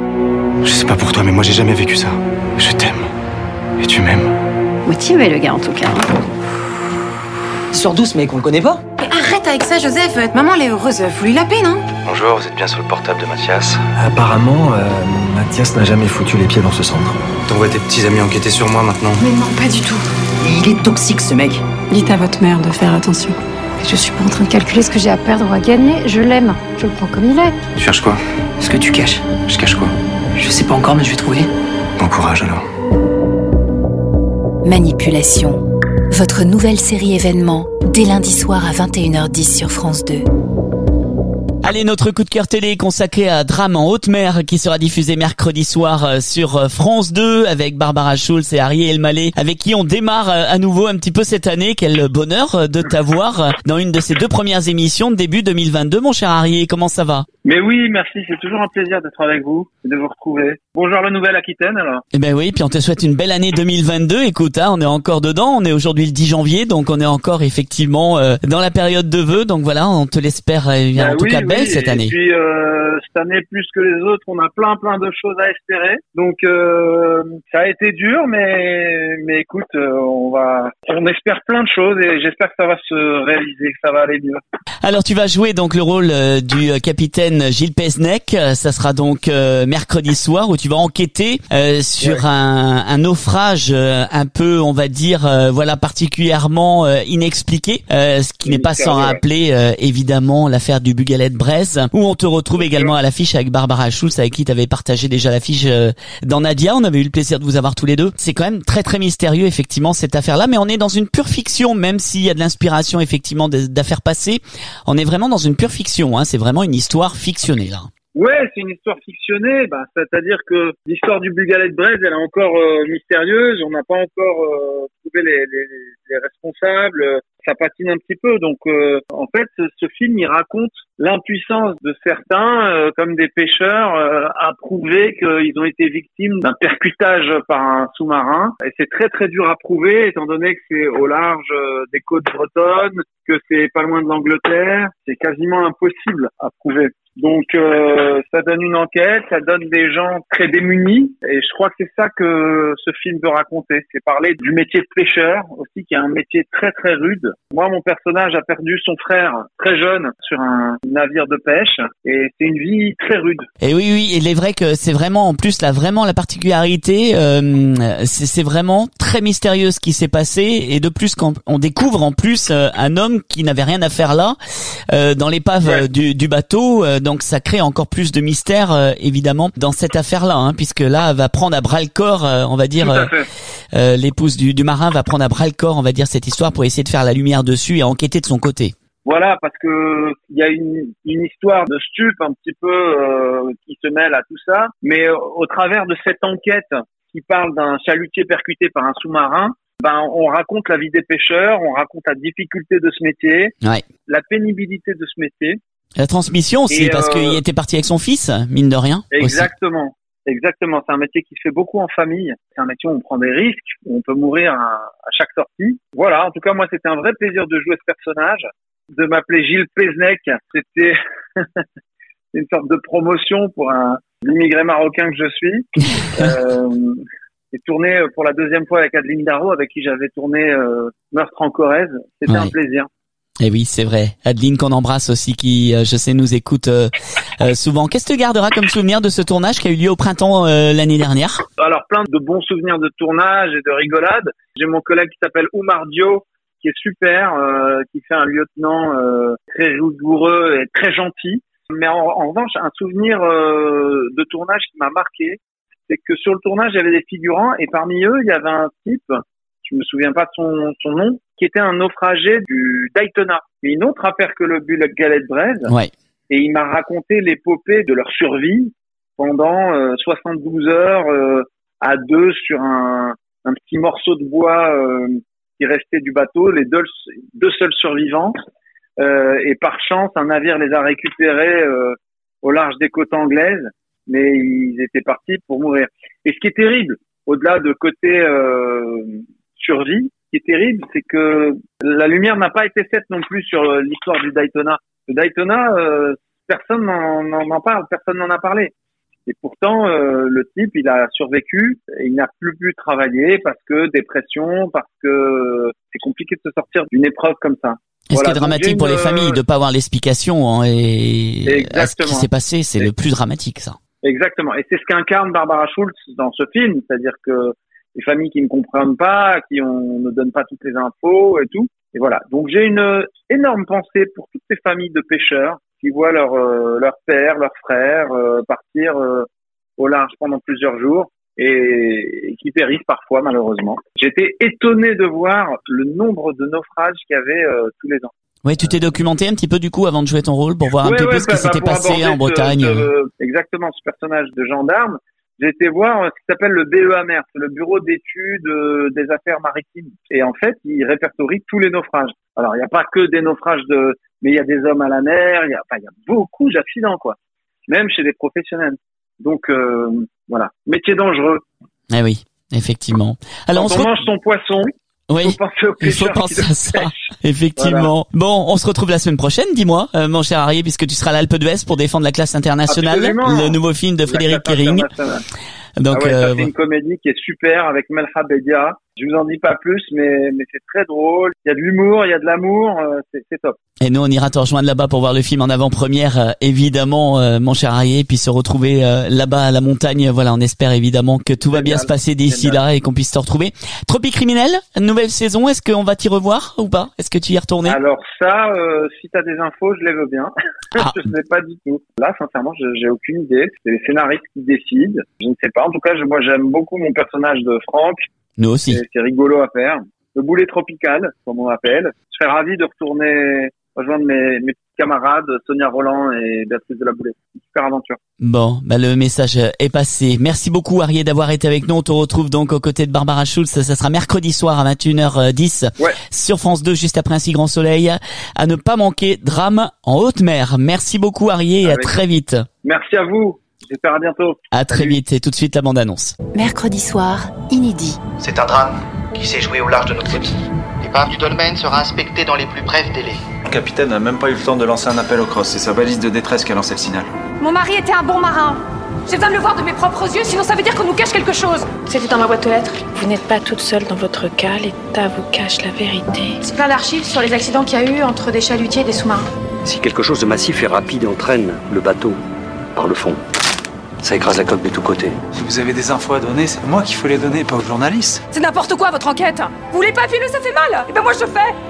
Je sais pas pour toi, mais moi j'ai jamais vécu ça. Je t'aime. Et tu m'aimes. Motivé le gars en tout cas. Sors douce mec, on le connaît pas. Mais arrête avec ça Joseph, maman elle est heureuse, faut lui la paix non? Bonjour, vous êtes bien sur le portable de Mathias. Apparemment, euh, Mathias n'a jamais foutu les pieds dans ce centre. T'envoies tes petits amis enquêter sur moi maintenant? Mais non, pas du tout. Il est toxique ce mec. Dites à votre mère de faire attention. Je suis pas en train de calculer ce que j'ai à perdre ou à gagner, je l'aime. Je le prends comme il est. Tu cherches quoi? Ce que tu caches. Je cache quoi? Je sais pas encore mais je vais trouver. Bon courage alors. Manipulation. Votre nouvelle série événement, dès lundi soir à vingt et une heures dix sur France deux. Allez, notre coup de cœur télé consacré à Drame en haute mer qui sera diffusé mercredi soir sur France deux avec Barbara Schulz et Ariel Elmaleh, avec qui on démarre à nouveau un petit peu cette année. Quel bonheur de t'avoir dans une de ces deux premières émissions de début deux mille vingt-deux, mon cher Ariel. Comment ça va? Mais oui, merci, c'est toujours un plaisir d'être avec vous et de vous retrouver. Bonjour la Nouvelle-Aquitaine alors. Eh ben oui, puis on te souhaite une belle année deux mille vingt-deux. Écoute, hein, on est encore dedans, on est aujourd'hui le dix janvier, donc on est encore effectivement euh, dans la période de vœux. Donc voilà, on te l'espère euh, bah en tout oui, cas belle oui. cette année. Et puis euh, cette année plus que les autres, on a plein plein de choses à espérer. Donc euh, ça a été dur, mais mais écoute, euh, on va, on espère plein de choses et j'espère que ça va se réaliser, que ça va aller mieux. Alors tu vas jouer donc le rôle euh, du capitaine capitaine Gilles Pesnec. Ça sera donc euh, mercredi soir où tu vas enquêter euh, sur ouais. un, un naufrage euh, un peu, on va dire, euh, voilà, particulièrement euh, inexpliqué, euh, ce qui n'est pas sans rappeler euh, évidemment l'affaire du Bugalet-Braise, où on te retrouve également à l'affiche avec Barbara Schulz, avec qui tu avais partagé déjà l'affiche euh, dans Nadia. On avait eu le plaisir de vous avoir tous les deux. C'est quand même très très mystérieux effectivement cette affaire-là, mais on est dans une pure fiction, même s'il y a de l'inspiration effectivement d'affaires passées. On est vraiment dans une pure fiction, hein. C'est vraiment une histoire fictionnée là. Ouais, c'est une histoire fictionnée. Bah, c'est-à-dire que l'histoire du Bugalet-Braise, elle est encore euh, mystérieuse. On n'a pas encore euh, trouvé les, les, les responsables. Ça patine un petit peu. Donc, euh, en fait, ce, ce film, il raconte l'impuissance de certains, euh, comme des pêcheurs, euh, à prouver qu'ils ont été victimes d'un percutage par un sous-marin. Et c'est très très dur à prouver, étant donné que c'est au large euh, des côtes bretonnes, que c'est pas loin de l'Angleterre. C'est quasiment impossible à prouver. Donc euh, ça donne une enquête, ça donne des gens très démunis, et je crois que c'est ça que ce film veut raconter, c'est parler du métier de pêcheur aussi, qui est un métier très très rude. Moi, mon personnage a perdu son frère très jeune sur un navire de pêche, et c'est une vie très rude. Et oui, oui, il est vrai que c'est vraiment, en plus là, vraiment la particularité, euh, c'est vraiment très mystérieux ce qui s'est passé, et de plus quand on découvre en plus euh, un homme qui n'avait rien à faire là, euh, dans l'épave ouais. du, du bateau. Euh, Donc ça crée encore plus de mystère euh, évidemment dans cette affaire-là, hein, puisque là elle va prendre à bras le corps, euh, on va dire, euh, euh, l'épouse du, du marin va prendre à bras le corps, on va dire, cette histoire pour essayer de faire la lumière dessus et enquêter de son côté. Voilà, parce que il y a une, une histoire de stup un petit peu euh, qui se mêle à tout ça, mais euh, au travers de cette enquête qui parle d'un chalutier percuté par un sous-marin, ben on raconte la vie des pêcheurs, on raconte la difficulté de ce métier, ouais. la pénibilité de ce métier. La transmission aussi, et parce euh, qu'il était parti avec son fils, mine de rien. Exactement, aussi. exactement. C'est un métier qui se fait beaucoup en famille. C'est un métier où on prend des risques, où on peut mourir à, à chaque sortie. Voilà, en tout cas, moi, c'était un vrai plaisir de jouer ce personnage, de m'appeler Gilles Pesnec. C'était une sorte de promotion pour un immigré marocain que je suis. euh, j'ai tourné pour la deuxième fois avec Adeline Darro, avec qui j'avais tourné euh, Meurtre en Corrèze. C'était ouais. un plaisir. Et oui, c'est vrai. Adeline qu'on embrasse aussi, qui, euh, je sais, nous écoute euh, euh, souvent. Qu'est-ce que tu garderas comme souvenir de ce tournage qui a eu lieu au printemps euh, l'année dernière? Alors, plein de bons souvenirs de tournage et de rigolade. J'ai mon collègue qui s'appelle Oumar Dio, qui est super, euh, qui fait un lieutenant euh, très rigoureux et très gentil. Mais en, en revanche, un souvenir euh, de tournage qui m'a marqué, c'est que sur le tournage, il y avait des figurants et parmi eux, il y avait un type, je me souviens pas de son, son nom, qui était un naufragé du Daytona. Et une autre affaire que le Bugalet-Braise. Ouais. Et il m'a raconté l'épopée de leur survie pendant euh, soixante-douze heures euh, à deux sur un, un petit morceau de bois euh, qui restait du bateau, les deux, deux seuls survivants. Euh, et par chance, un navire les a récupérés euh, au large des côtes anglaises, mais ils étaient partis pour mourir. Et ce qui est terrible, au-delà de côté euh, survie, ce qui est terrible, c'est que la lumière n'a pas été faite non plus sur l'histoire du Daytona. Le Daytona, euh, personne n'en parle, personne n'en a parlé. Et pourtant, euh, le type, il a survécu, et il n'a plus pu travailler parce que dépression, parce que c'est compliqué de se sortir d'une épreuve comme ça. Et voilà, ce qui est dramatique pour une... les familles, de ne pas avoir l'explication hein, et à ce qui s'est passé, c'est le plus dramatique, ça. Exactement. Et c'est ce qu'incarne Barbara Schulz dans ce film, c'est-à-dire que les familles qui ne comprennent pas, qui on ne donne pas toutes les infos et tout. Et voilà. Donc j'ai une énorme pensée pour toutes ces familles de pêcheurs qui voient leur euh, leur père, leur frère euh, partir euh, au large pendant plusieurs jours et, et qui périssent parfois malheureusement. J'étais étonné de voir le nombre de naufrages qu'il y avait euh, tous les ans. Oui, tu t'es documenté un petit peu du coup avant de jouer ton rôle pour voir un ouais, petit ouais, peu ce qui bah, s'était bah, passé en Bretagne. Ce, ce, exactement, ce personnage de gendarme. J'ai été voir ce qui s'appelle le B E A M E R, c'est le Bureau d'études euh, des affaires maritimes. Et en fait, il répertorie tous les naufrages. Alors, il n'y a pas que des naufrages de, mais il y a des hommes à la mer, il y a, enfin, il y a beaucoup d'accidents, quoi. Même chez des professionnels. Donc, euh, voilà. Métier dangereux. Eh oui, effectivement. Alors, Quand on, on se... mange son poisson, oui, il faut penser aux il faut penser à ça, pêche. Effectivement. Voilà. Bon, on se retrouve la semaine prochaine, dis-moi, euh, mon cher Harry, puisque tu seras à l'Alpe d'Huez pour défendre La Classe Internationale, Absolument. Le nouveau film de Frédéric Kering. Donc, ah ouais, ça, euh, c'est une comédie qui est super avec Melha Bedia, Je vous en dis pas plus, mais, mais c'est très drôle. Il y a de l'humour, il y a de l'amour, euh, c'est, c'est top. Et nous, on ira te rejoindre là-bas pour voir le film en avant-première, euh, évidemment, euh, mon cher Arié, puis se retrouver euh, là-bas à la montagne. Voilà, on espère évidemment que tout va bien se passer d'ici Génial. là et qu'on puisse te retrouver. Tropique Criminel, nouvelle saison, est-ce qu'on va t'y revoir ou pas? Est-ce que tu y es retourné? Alors ça, euh, si t'as des infos, je les veux bien. Ah. Je ne sais pas du tout. Là, sincèrement, je, j'ai aucune idée. C'est les scénaristes qui décident. Je ne sais pas. En tout cas, je, moi, j'aime beaucoup mon personnage de Franck. Nous aussi. C'est, c'est rigolo à faire. Le boulet tropical, comme on l'appelle. Je serais ravi de retourner rejoindre mes, mes petits camarades Sonia Roland et Béatrice de la Boulay. Super aventure. Bon, bah le message est passé. Merci beaucoup Arié d'avoir été avec nous. On te retrouve donc aux côtés de Barbara Schulz. Ça sera mercredi soir à vingt et une heures dix ouais. sur France deux, juste après Un si grand soleil. À ne pas manquer, Drame en haute mer. Merci beaucoup Arié et avec... à très vite. Merci à vous. J'espère à bientôt. À très Salut. vite et tout de suite la bande-annonce. Mercredi soir, inédit. C'est un drame qui s'est joué au large de notre côte. L'épave du dolmen sera inspectée dans les plus brefs délais. Le capitaine n'a même pas eu le temps de lancer un appel au cross. C'est sa balise de détresse qui a lancé le signal. Mon mari était un bon marin. J'ai besoin de le voir de mes propres yeux, sinon ça veut dire qu'on nous cache quelque chose. C'était dans ma boîte aux lettres. Vous n'êtes pas toute seule dans votre cas, l'État vous cache la vérité. C'est plein d'archives sur les accidents qu'il y a eu entre des chalutiers et des sous-marins. Si quelque chose de massif et rapide entraîne le bateau par le fond, ça écrase la coque de tous côtés. Si vous avez des infos à donner, c'est moi qu'il faut les donner, pas aux journalistes. C'est n'importe quoi votre enquête. Vous voulez pas filmer, ça fait mal. Et ben moi je le fais.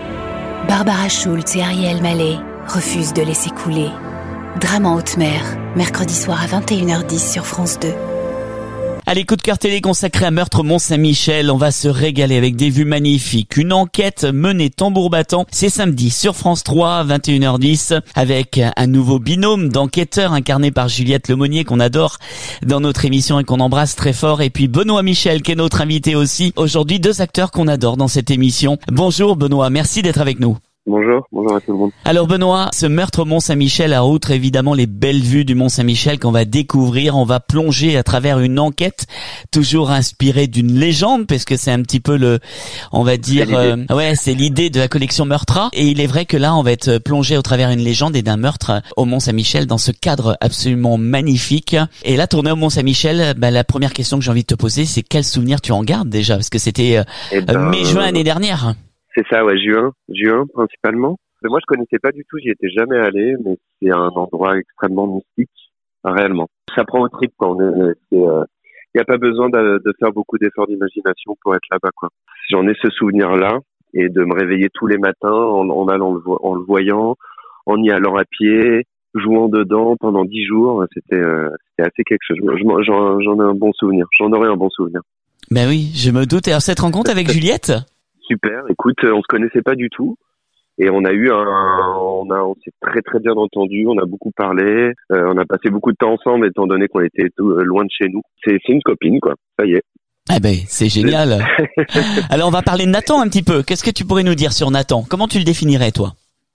Barbara Schulz et Ariel Mallet refusent de laisser couler. Drame en haute mer, mercredi soir à vingt et une heures dix sur France deux. Allez, coup de cœur télé consacré à Meurtre Mont-Saint-Michel. On va se régaler avec des vues magnifiques. Une enquête menée tambour battant. C'est samedi sur France trois, vingt et une heures dix, avec un nouveau binôme d'enquêteurs incarné par Juliette Lemonnier qu'on adore dans notre émission et qu'on embrasse très fort. Et puis Benoît Michel qui est notre invité aussi. Aujourd'hui, deux acteurs qu'on adore dans cette émission. Bonjour Benoît, merci d'être avec nous. Bonjour, bonjour à tout le monde. Alors Benoît, ce Meurtre Mont-Saint-Michel, à outre évidemment les belles vues du Mont-Saint-Michel qu'on va découvrir, on va plonger à travers une enquête toujours inspirée d'une légende, parce que c'est un petit peu le, on va dire, c'est euh, ouais, c'est l'idée de la collection Meurtra. Et il est vrai que là, on va être plongé au travers d'une légende et d'un meurtre au Mont-Saint-Michel dans ce cadre absolument magnifique. Et là, tourner au Mont-Saint-Michel, bah, la première question que j'ai envie de te poser, c'est quel souvenir tu en gardes déjà, parce que c'était euh, eh ben, mai-juin l'année dernière. C'est ça, ouais, juin, juin principalement. Mais moi, je connaissais pas du tout, j'y étais jamais allé, mais c'est un endroit extrêmement mystique, réellement. Ça prend au trip, quoi. Il n'y euh, a pas besoin de, de faire beaucoup d'efforts d'imagination pour être là-bas, quoi. J'en ai ce souvenir-là, et de me réveiller tous les matins en, en allant le, vo- en le voyant, en y allant à pied, jouant dedans pendant dix jours. C'était, euh, c'était assez quelque chose. J'en, j'en, j'en ai un bon souvenir. J'en aurais un bon souvenir. Ben oui, je me doute. Et alors, cette rencontre avec Juliette? Super. Écoute, on se connaissait pas du tout. Et on a eu un, on a, on s'est très très bien entendu, on a beaucoup parlé, euh, on a passé beaucoup de temps ensemble étant donné qu'on était tout, euh, loin de chez nous. C'est, c'est une copine, quoi. Ça y est. Eh ben, c'est génial. Alors, on va parler de Nathan un petit peu. Qu'est-ce que tu pourrais nous dire sur Nathan? Comment tu le définirais, toi?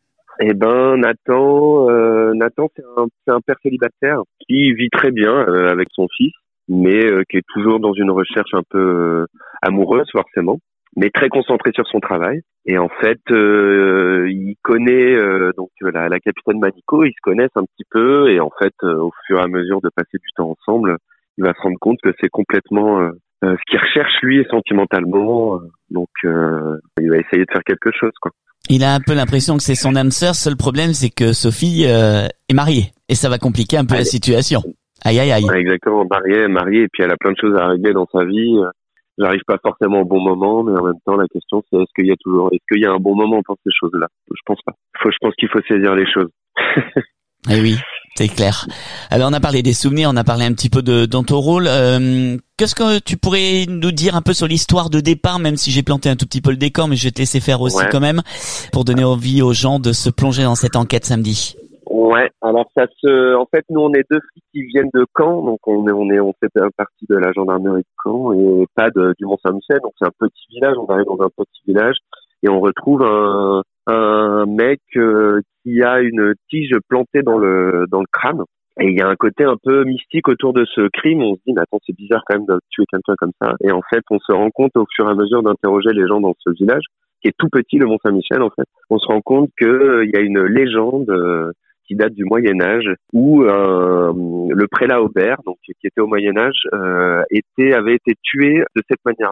Eh ben, Nathan, euh, Nathan, c'est un, c'est un père célibataire qui vit très bien euh, avec son fils, mais euh, qui est toujours dans une recherche un peu euh, amoureuse, forcément, mais très concentré sur son travail. Et en fait, euh, il connaît euh, donc la, la capitaine Manico, ils se connaissent un petit peu, et en fait, euh, au fur et à mesure de passer du temps ensemble, il va se rendre compte que c'est complètement euh, euh, ce qu'il recherche lui sentimentalement. Euh, donc, euh, il va essayer de faire quelque chose, quoi. Il a un peu l'impression que c'est son âme sœur. Seul problème, c'est que Sophie euh, est mariée, et ça va compliquer un peu Allez. la situation. Aïe, aïe, aïe. Ouais, exactement, mariée, mariée, et puis elle a plein de choses à régler dans sa vie. J'arrive pas forcément au bon moment, mais en même temps, la question, c'est est-ce qu'il y a toujours, est-ce qu'il y a un bon moment pour ces choses-là? Je pense pas. Faut, je pense qu'il faut saisir les choses. Eh oui, c'est clair. Alors, on a parlé des souvenirs, on a parlé un petit peu de, dans ton rôle. Euh, qu'est-ce que tu pourrais nous dire un peu sur l'histoire de départ, même si j'ai planté un tout petit peu le décor, mais je vais te laisser faire aussi ouais. quand même, pour donner envie aux gens de se plonger dans cette enquête samedi. Ouais, alors ça se, en fait, nous on est deux flics qui viennent de Caen, donc on est, on est, on fait partie de la gendarmerie de Caen et pas de, du Mont-Saint-Michel, donc c'est un petit village, on arrive dans un petit village et on retrouve un, un mec euh, qui a une tige plantée dans le, dans le crâne. Et il y a un côté un peu mystique autour de ce crime. On se dit, mais attends, c'est bizarre quand même de tuer quelqu'un comme ça. Et en fait, on se rend compte au fur et à mesure d'interroger les gens dans ce village, qui est tout petit, le Mont-Saint-Michel, en fait. On se rend compte que euh, il y a une légende euh, qui date du Moyen-Âge, où euh, le prélat Aubert, donc qui était au Moyen-Âge, euh, était avait été tué de cette manière-là. Et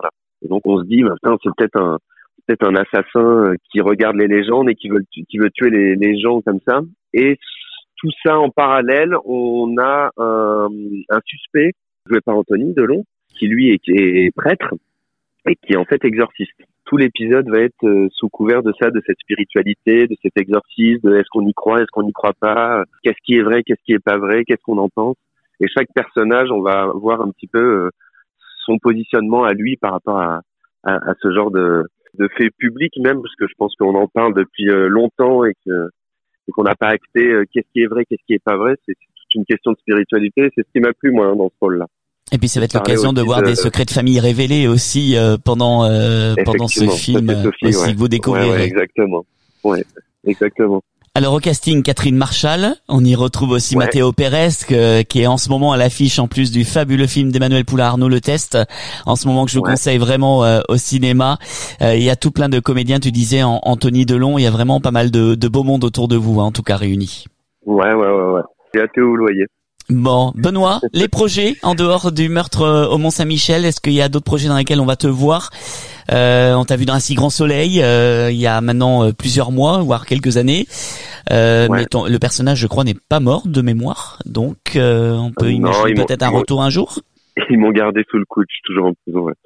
donc on se dit, bah, putain, c'est peut-être un, peut-être un assassin qui regarde les légendes et qui veut, qui veut tuer les, les gens comme ça. Et tout ça en parallèle, on a un, un suspect joué par Anthony Delon, qui lui est, est prêtre et qui est en fait exorciste. Tout l'épisode va être euh, sous couvert de ça, de cette spiritualité, de cet exorcisme, de est-ce qu'on y croit, est-ce qu'on n'y croit pas, qu'est-ce qui est vrai, qu'est-ce qui est pas vrai, qu'est-ce qu'on en pense. Et chaque personnage, on va voir un petit peu euh, son positionnement à lui par rapport à, à, à ce genre de, de fait public même, parce que je pense qu'on en parle depuis euh, longtemps et que et qu'on n'a pas acté euh, qu'est-ce qui est vrai, qu'est-ce qui est pas vrai. C'est toute une question de spiritualité. C'est ce qui m'a plu moi hein, dans ce rôle-là. Et puis ça va être l'occasion de voir de... des secrets de famille révélés aussi euh, pendant euh, pendant ce film Sophie, aussi ouais. que vous découvrirez. Ouais, ouais, exactement. Ouais, exactement. Alors au casting, Catherine Marchal, on y retrouve aussi ouais. Matteo Pérez que, qui est en ce moment à l'affiche en plus du fabuleux film d'Emmanuel Poulain-Arnaud, Le Test, en ce moment que je vous ouais. conseille vraiment euh, au cinéma. Euh, il y a tout plein de comédiens, tu disais en, Anthony Delon, il y a vraiment pas mal de, de beau monde autour de vous, hein, en tout cas réunis. Ouais, ouais, ouais, ouais. J'ai hâte que vous le voyez. Bon, Benoît, les projets en dehors du meurtre au Mont-Saint-Michel, est-ce qu'il y a d'autres projets dans lesquels on va te voir? Euh, on t'a vu dans Un si grand soleil euh, il y a maintenant euh, plusieurs mois, voire quelques années. Euh, ouais. Mais ton, le personnage, je crois, n'est pas mort de mémoire, donc euh, on peut non, imaginer peut-être un retour un jour. Ils m'ont gardé sous le coude, je suis toujours en prison. Ouais.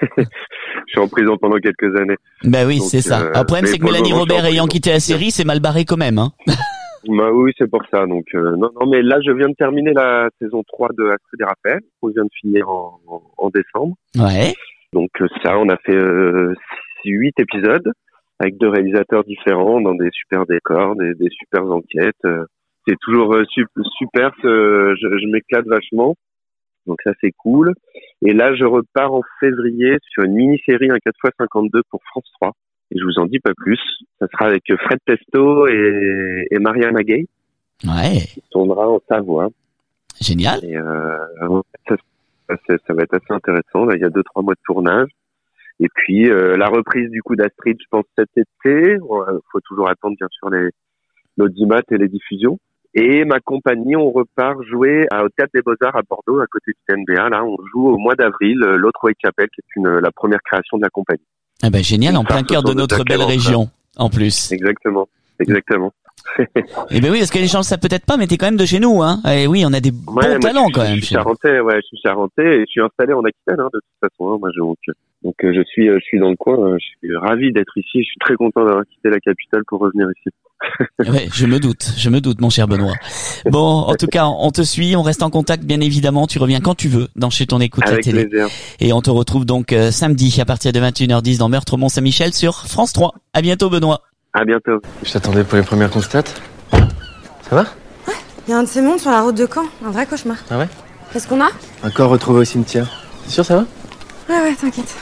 Je suis en prison pendant quelques années. Bah oui, donc, c'est ça. Euh, le problème, c'est que Mélanie Robert ayant quitté la série, c'est mal barré quand même. Hein. Bah oui, c'est pour ça. Donc euh, non, non, mais là, je viens de terminer la saison trois de Astrid et Raphaël. On vient de finir en, en, en décembre. Ouais. Donc ça, on a fait euh, huit épisodes avec deux réalisateurs différents dans des super décors, des, des super enquêtes. C'est toujours euh, super. Ce, je, je m'éclate vachement. Donc ça, c'est cool. Et là, je repars en février sur une mini-série un quatre fois cinquante-deux pour France trois. Et je vous en dis pas plus. Ça sera avec Fred Testo et, et Mariana Gay. Ouais. Qui tournera en Savoie. Génial. Et euh, ça, ça, ça va être assez intéressant. Là, il y a deux trois mois de tournage. Et puis euh, la reprise du coup d'Astrid, je pense cet été. Il faut toujours attendre bien sûr les l'audimat et les diffusions. Et ma compagnie, on repart jouer au Théâtre des Beaux-Arts à Bordeaux, à côté du T N B A. Là, on joue au mois d'avril l'autre Chapelle, qui est une la première création de la compagnie. Ah ben génial, en plein cœur de notre belle région, en plus. Exactement, exactement. Et ben oui, parce que les gens le savent peut-être pas, mais t'es quand même de chez nous, hein. Et oui, on a des bons ouais, talents je, quand je, même. Je suis charentais, ouais, je suis charentais et je suis installé en Aquitaine, hein, de toute façon. Hein, moi, je, donc, donc je suis, je suis dans le coin. Je suis ravi d'être ici. Je suis très content d'avoir quitté la capitale pour revenir ici. Ouais, je me doute, je me doute, mon cher Benoît. Bon, en tout cas, on te suit, on reste en contact, bien évidemment. Tu reviens quand tu veux dans Chez ton écoute Avec la télé. Plaisir. Et on te retrouve donc euh, samedi à partir de vingt et une heures dix dans Meurtre au Mont-Saint-Michel sur France trois. À bientôt, Benoît. À bientôt. Je t'attendais pour les premières constates. Ça va? Ouais, il y a un de ces mondes sur la route de Caen, un vrai cauchemar. Ah ouais? Qu'est-ce qu'on a? Un corps retrouvé au cimetière. C'est sûr, ça va? Ouais, ouais, t'inquiète.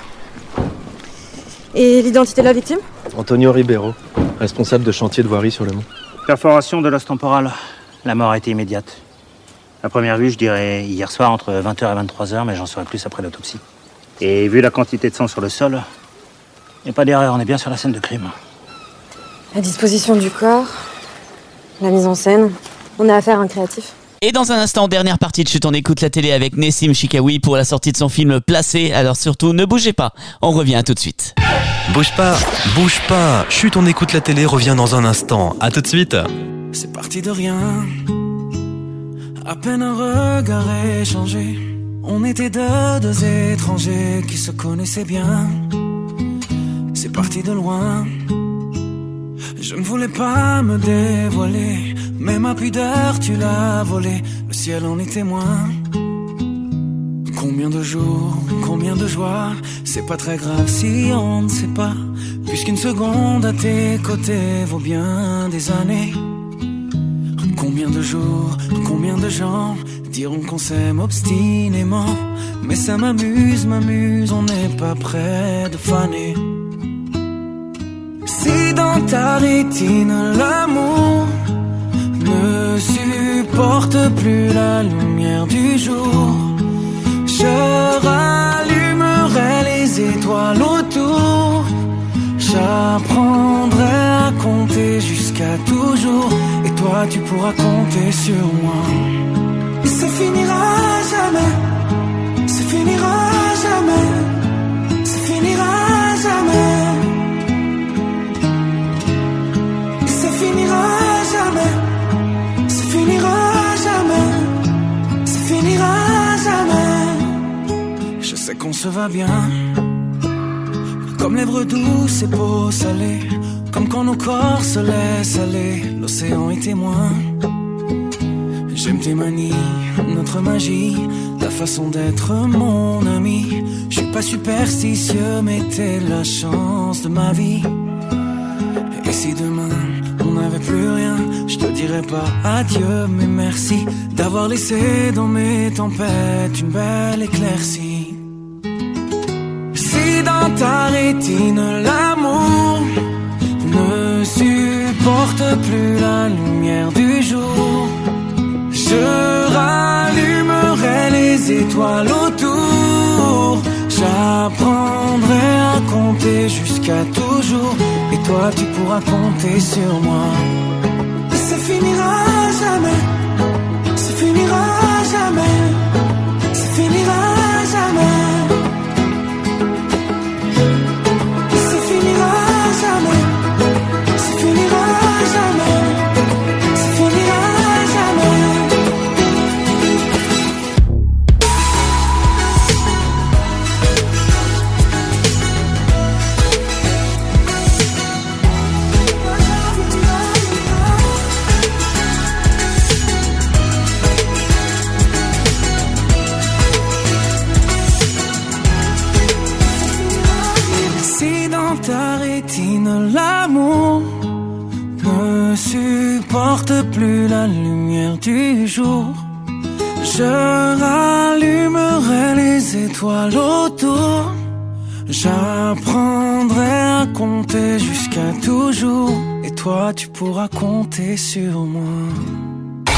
Et l'identité de la victime? Antonio Ribeiro, responsable de chantier de voirie sur le mont. Perforation de l'os temporal. La mort a été immédiate. À première vue, je dirais hier soir entre vingt heures et vingt-trois heures, mais j'en saurai plus après l'autopsie. Et vu la quantité de sang sur le sol, il n'y a pas d'erreur, on est bien sur la scène de crime. La disposition du corps, la mise en scène, on a affaire à un créatif. Et dans un instant, dernière partie de Chut on écoute la télé avec Nessim Chikaoui pour la sortie de son film Placé. Alors surtout, ne bougez pas, on revient tout de suite. Bouge pas, bouge pas. Chut on écoute la télé revient dans un instant. À tout de suite. C'est parti de rien, à peine un regard échangé. On était deux, deux étrangers qui se connaissaient bien. C'est parti de loin. Je ne voulais pas me dévoiler, mais ma pudeur tu l'as volée. Le ciel en est témoin. Combien de jours, combien de joie. C'est pas très grave si on ne sait pas, puisqu'une seconde à tes côtés vaut bien des années. Combien de jours, combien de gens diront qu'on s'aime obstinément. Mais ça m'amuse, m'amuse, on n'est pas près de faner. Si dans ta rétine l'amour ne supporte plus la lumière du jour, je rallumerai les étoiles autour. J'apprendrai à compter jusqu'à toujours, et toi tu pourras compter sur moi. Et ça finira jamais, ça finira jamais, ça finira c'est qu'on se va bien. Comme lèvres douces et peau salée, comme quand nos corps se laissent aller, l'océan est témoin. J'aime tes manies, notre magie, ta façon d'être mon ami. Je suis pas superstitieux, mais t'es la chance de ma vie. Et si demain on n'avait plus rien, je te dirais pas adieu, mais merci d'avoir laissé dans mes tempêtes une belle éclaircie. Si dans ta rétine l'amour ne supporte plus la lumière du jour, je rallumerai les étoiles autour. J'apprendrai à compter jusqu'à toujours, et toi tu pourras compter sur moi. Ça finira jamais, ça finira jamais, ça finira jamais. Ça finira jamais, ça finira jamais, ça finira jamais. Ta rétine, l'amour ne supporte plus la lumière du jour. Je rallumerai les étoiles autour. J'apprendrai à compter jusqu'à toujours, et toi tu pourras compter sur moi.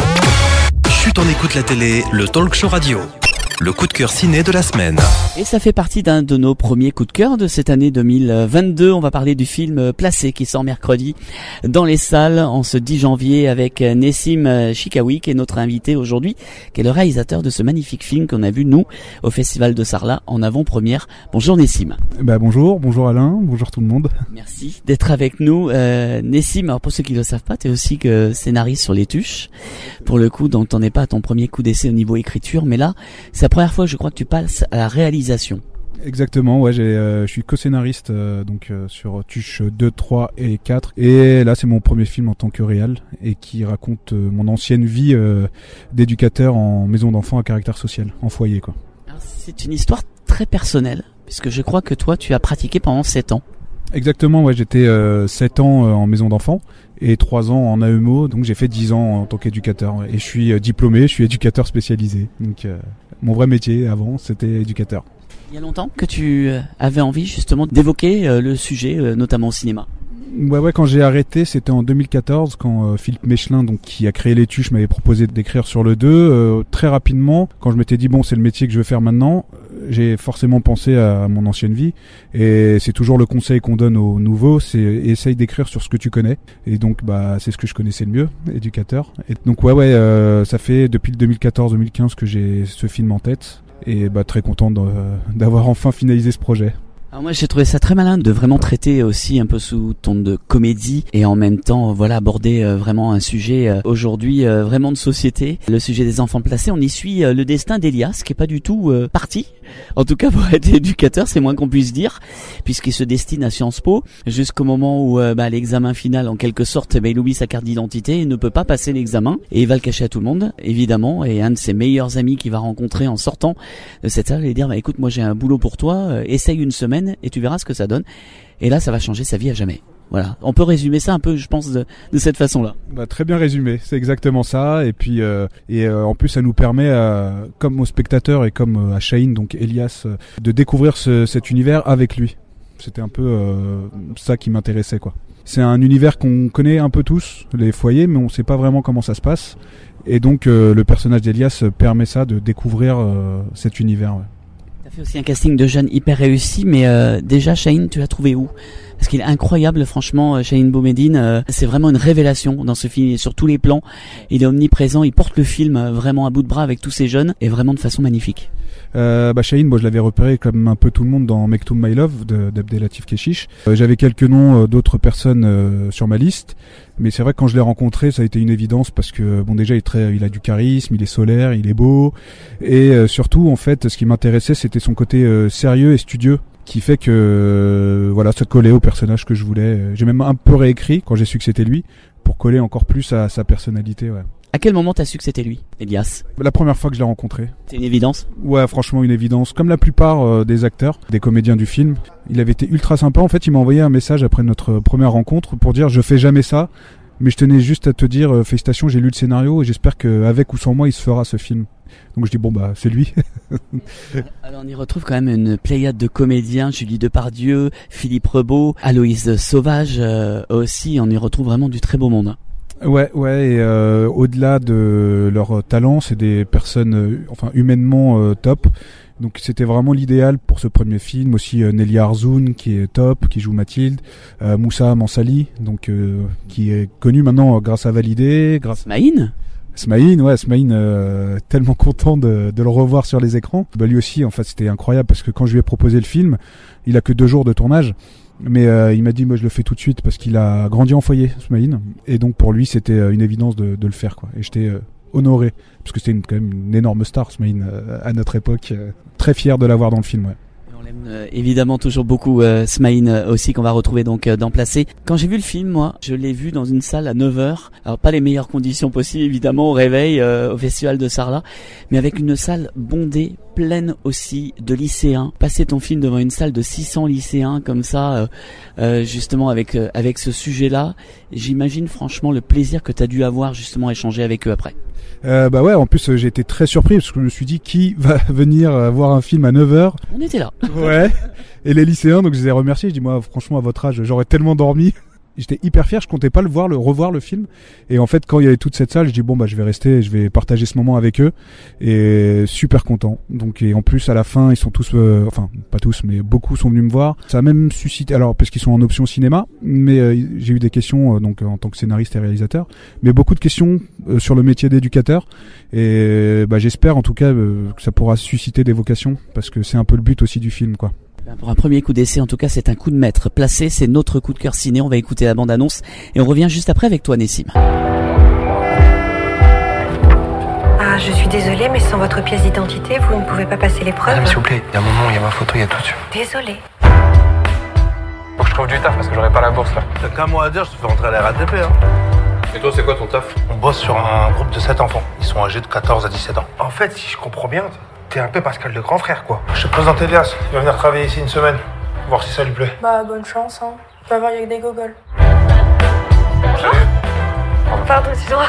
Chut, on écoute la télé, le talk show radio. Le coup de cœur ciné de la semaine. Et ça fait partie d'un de nos premiers coups de cœur de cette année deux mille vingt-deux. On va parler du film Placé qui sort mercredi dans les salles en ce dix janvier avec Nessim Chikaoui qui est notre invité aujourd'hui, qui est le réalisateur de ce magnifique film qu'on a vu nous au Festival de Sarlat en avant-première. Bonjour Nessim. Bah bonjour, bonjour Alain, bonjour tout le monde. Merci d'être avec nous. Euh, Nessim, alors pour ceux qui ne le savent pas, tu es aussi que scénariste sur Les Tuches. Pour le coup, donc t'en es pas à ton premier coup d'essai au niveau écriture, mais là, c'est la première fois, je crois, que tu passes à la réalisation. Exactement, ouais, j'ai, euh, je suis co-scénariste euh, donc euh, sur Tuche deux, trois et quatre, et là c'est mon premier film en tant que réal et qui raconte euh, mon ancienne vie euh, d'éducateur en maison d'enfants à caractère social, en foyer quoi. Alors, c'est une histoire très personnelle puisque je crois que toi tu as pratiqué pendant sept ans. Exactement, ouais, j'étais euh, sept ans euh, en maison d'enfants et trois ans en A M O, donc j'ai fait dix ans en tant qu'éducateur. Ouais. Et je suis euh, diplômé, je suis éducateur spécialisé. Donc euh, mon vrai métier avant, c'était éducateur. Il y a longtemps que tu euh, avais envie justement d'évoquer euh, le sujet, euh, notamment au cinéma. Ouais, ouais, quand j'ai arrêté, c'était en deux mille quatorze, quand euh, Philippe Mechelin, donc qui a créé Les Tuches, m'avait proposé d'écrire sur le deux. Euh, très rapidement, quand je m'étais dit bon, c'est le métier que je veux faire maintenant, j'ai forcément pensé à mon ancienne vie, et c'est toujours le conseil qu'on donne aux nouveaux, c'est essaye d'écrire sur ce que tu connais, et donc bah c'est ce que je connaissais le mieux, éducateur. Et donc ouais ouais, euh, ça fait depuis le deux mille quatorze deux mille quinze que j'ai ce film en tête, et bah très content de, d'avoir enfin finalisé ce projet. Alors moi j'ai trouvé ça très malin de vraiment traiter aussi un peu sous ton de comédie et en même temps voilà aborder euh, vraiment un sujet euh, aujourd'hui euh, vraiment de société, le sujet des enfants placés. On y suit euh, le destin d'Elias qui est pas du tout euh, parti, en tout cas pour être éducateur, c'est moins qu'on puisse dire, puisqu'il se destine à Sciences Po jusqu'au moment où euh, bah, l'examen final en quelque sorte, bah, il oublie sa carte d'identité, il ne peut pas passer l'examen et il va le cacher à tout le monde évidemment, et un de ses meilleurs amis qu'il va rencontrer en sortant de cette salle et dire bah, écoute moi j'ai un boulot pour toi, euh, essaye une semaine et tu verras ce que ça donne. Et là, ça va changer sa vie à jamais. Voilà. On peut résumer ça un peu, je pense, de, de cette façon-là. Bah, très bien résumé. C'est exactement ça. Et puis, euh, et euh, en plus, ça nous permet, euh, comme aux spectateurs et comme euh, à Shahin, donc Elias, euh, de découvrir ce, cet univers avec lui. C'était un peu euh, ça qui m'intéressait, quoi. C'est un univers qu'on connaît un peu tous, les foyers, mais on sait pas vraiment comment ça se passe. Et donc, euh, le personnage d'Elias permet ça, de découvrir euh, cet univers. Ouais. Tu as fait aussi un casting de jeunes hyper réussi, mais euh, déjà Shahin, tu l'as trouvé où? Parce qu'il est incroyable, franchement, Shahin Boumediene, euh, c'est vraiment une révélation dans ce film, sur tous les plans. Il est omniprésent, il porte le film vraiment à bout de bras avec tous ces jeunes, et vraiment de façon magnifique. Euh, bah Chahine, moi je l'avais repéré comme un peu tout le monde dans Make to My Love de, d'Abdelatif Kechiche. Euh, j'avais quelques noms euh, d'autres personnes euh, sur ma liste, mais c'est vrai que quand je l'ai rencontré, ça a été une évidence parce que bon déjà il est très, il a du charisme, il est solaire, il est beau, et euh, surtout en fait ce qui m'intéressait c'était son côté euh, sérieux et studieux, qui fait que euh, voilà, ça collait au personnage que je voulais. J'ai même un peu réécrit quand j'ai su que c'était lui pour coller encore plus à sa personnalité. Ouais. À quel moment t'as su que c'était lui, Elias ? La première fois que je l'ai rencontré. C'est une évidence ? Ouais, franchement une évidence. Comme la plupart euh, des acteurs, des comédiens du film. Il avait été ultra sympa. En fait, il m'a envoyé un message après notre première rencontre pour dire « Je fais jamais ça, mais je tenais juste à te dire euh, félicitations, j'ai lu le scénario et j'espère qu'avec ou sans moi, il se fera ce film. » Donc je dis bon bah c'est lui. Alors on y retrouve quand même une pléiade de comédiens, Julie Depardieu, Philippe Rebaud, Aloïse Sauvage euh, aussi, on y retrouve vraiment du très beau monde. Ouais, ouais, et euh, au-delà de leur talent, c'est des personnes, euh, enfin humainement euh, top. Donc c'était vraiment l'idéal pour ce premier film. Aussi euh, Nelia Arzoun qui est top, qui joue Mathilde, euh, Moussa Mansali, donc euh, qui est connu maintenant grâce à Validé, grâce. Smaïn. Smaïn, ouais, Smaïn, euh, tellement content de, de le revoir sur les écrans. Bah lui aussi, en fait, c'était incroyable parce que quand je lui ai proposé le film, il a que deux jours de tournage. Mais euh, il m'a dit moi je le fais tout de suite parce qu'il a grandi en foyer, Smaïn, et donc pour lui c'était une évidence de, de le faire quoi. Et j'étais euh, honoré parce que c'était une, quand même une énorme star, Smaïn, euh, à notre époque, euh, très fier de l'avoir dans le film. Ouais. On l'aime euh, évidemment toujours beaucoup, euh, Smaïn euh, aussi, qu'on va retrouver donc euh, dans Placé. Quand j'ai vu le film, moi, je l'ai vu dans une salle à neuf heures. Alors pas les meilleures conditions possibles évidemment au réveil, euh, au festival de Sarlat, mais avec une salle bondée, pleine aussi de lycéens. Passer ton film devant une salle de six cents lycéens comme ça, euh, euh, justement avec euh, avec ce sujet-là, j'imagine franchement le plaisir que tu as dû avoir justement à échanger avec eux après. Euh, bah ouais, en plus euh, j'ai été très surpris parce que je me suis dit qui va venir euh, voir un film à neuf heures. On était là. Ouais. Et les lycéens, donc je les ai remerciés, je dis moi franchement à votre âge j'aurais tellement dormi. J'étais hyper fier, je comptais pas le voir, le revoir le film. Et en fait, quand il y avait toute cette salle, je dis bon bah je vais rester, je vais partager ce moment avec eux. Et super content. Donc et en plus à la fin, ils sont tous, euh, enfin pas tous, mais beaucoup sont venus me voir. Ça a même suscité, alors parce qu'ils sont en option cinéma, mais euh, j'ai eu des questions euh, donc en tant que scénariste et réalisateur, mais beaucoup de questions euh, sur le métier d'éducateur. Et bah j'espère en tout cas euh, que ça pourra susciter des vocations parce que c'est un peu le but aussi du film quoi. Pour un premier coup d'essai, en tout cas, c'est un coup de maître. Placé, c'est notre coup de cœur ciné. On va écouter la bande-annonce et on revient juste après avec toi, Nessim. Ah, je suis désolée, mais sans votre pièce d'identité, vous ne pouvez pas passer l'épreuve. Madame, s'il vous plaît, il y a mon nom, il y a ma photo, il y a tout dessus. Désolée. Faut que je trouve du taf parce que j'aurai pas la bourse là. T'as qu'un mot à dire, je te fais rentrer à la R A T P. Hein. Et toi, c'est quoi ton taf? On bosse sur un groupe de sept enfants. Ils sont âgés de quatorze à dix-sept ans. En fait, si je comprends bien, t'es un peu Pascal le grand frère, quoi. Je te présente Elias, il va venir travailler ici une semaine. Voir si ça lui plaît. Bah, bonne chance, hein. Tu vas voir, il y a que des gogoles. Salut. Pardon, excuse-moi.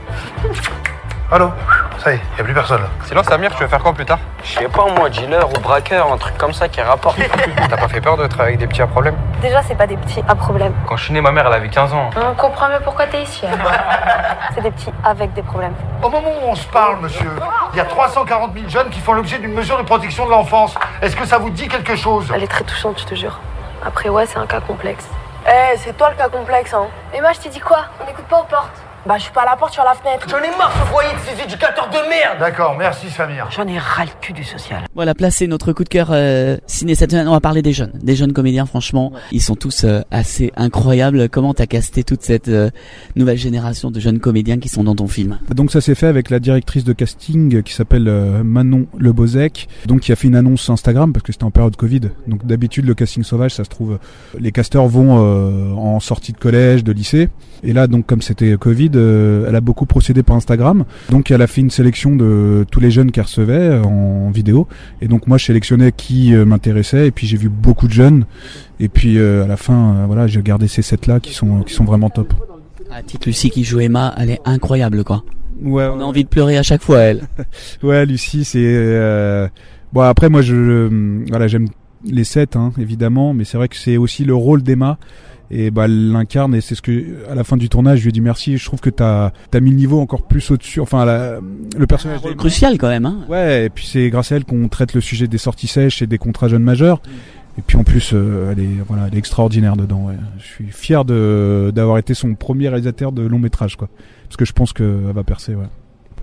Allô? Ça y est, y a plus personne là. Sinon, Samir, tu veux faire quoi plus tard? Je sais pas, moi, dealer ou braqueur, un truc comme ça qui rapporte. T'as pas fait peur de travailler avec des petits à problème? Déjà, c'est pas des petits à problème. Quand je suis né, ma mère, elle avait quinze ans. On comprend mieux pourquoi t'es ici. Hein. C'est des petits avec des problèmes. Au moment où on se parle, monsieur, il y a trois cent quarante mille jeunes qui font l'objet d'une mesure de protection de l'enfance. Est-ce que ça vous dit quelque chose? Elle est très touchante, je te jure. Après, ouais, c'est un cas complexe. Eh, hey, c'est toi le cas complexe, hein. Et moi, je t'ai dit quoi? On n'écoute pas aux portes. Bah, je suis pas à la porte, je suis à la fenêtre. J'en ai marre ce foyer de ces éducateurs de merde. D'accord, merci Samir. J'en ai ras le cul du social. Voilà, Placé, notre coup de cœur euh, ciné cette semaine. On va parler des jeunes, des jeunes comédiens. Franchement, ils sont tous euh, assez incroyables. Comment t'as casté toute cette euh, nouvelle génération de jeunes comédiens qui sont dans ton film? Donc ça s'est fait avec la directrice de casting qui s'appelle euh, Manon Lebozec, donc qui a fait une annonce Instagram parce que c'était en période Covid. Donc d'habitude le casting sauvage, ça se trouve, les casteurs vont euh, en sortie de collège, de lycée. Et là, donc comme c'était Covid, euh, elle a beaucoup procédé par Instagram. Donc elle a fait une sélection de tous les jeunes qu'elle recevait en vidéo. Et donc moi je sélectionnais qui euh, m'intéressait. Et puis j'ai vu beaucoup de jeunes. Et puis euh, à la fin, euh, voilà, j'ai gardé ces sept là qui sont qui sont vraiment top. Ah, petite Lucie qui joue Emma, elle est incroyable quoi. Ouais. On a envie de pleurer à chaque fois elle. Ouais, Lucie, c'est euh... bon après moi je euh, voilà j'aime les sept hein, évidemment, mais c'est vrai que c'est aussi le rôle d'Emma. Et bah elle l'incarne et c'est ce que à la fin du tournage je lui ai dit merci, je trouve que t'as t'as mis le niveau encore plus au-dessus, enfin la, le personnage ah, crucial quand même hein. Ouais, et puis c'est grâce à elle qu'on traite le sujet des sorties sèches et des contrats jeunes majeurs. Et puis en plus euh, elle est voilà, elle est extraordinaire dedans ouais. Je suis fier de d'avoir été son premier réalisateur de long métrage quoi. Parce que je pense que elle va percer ouais.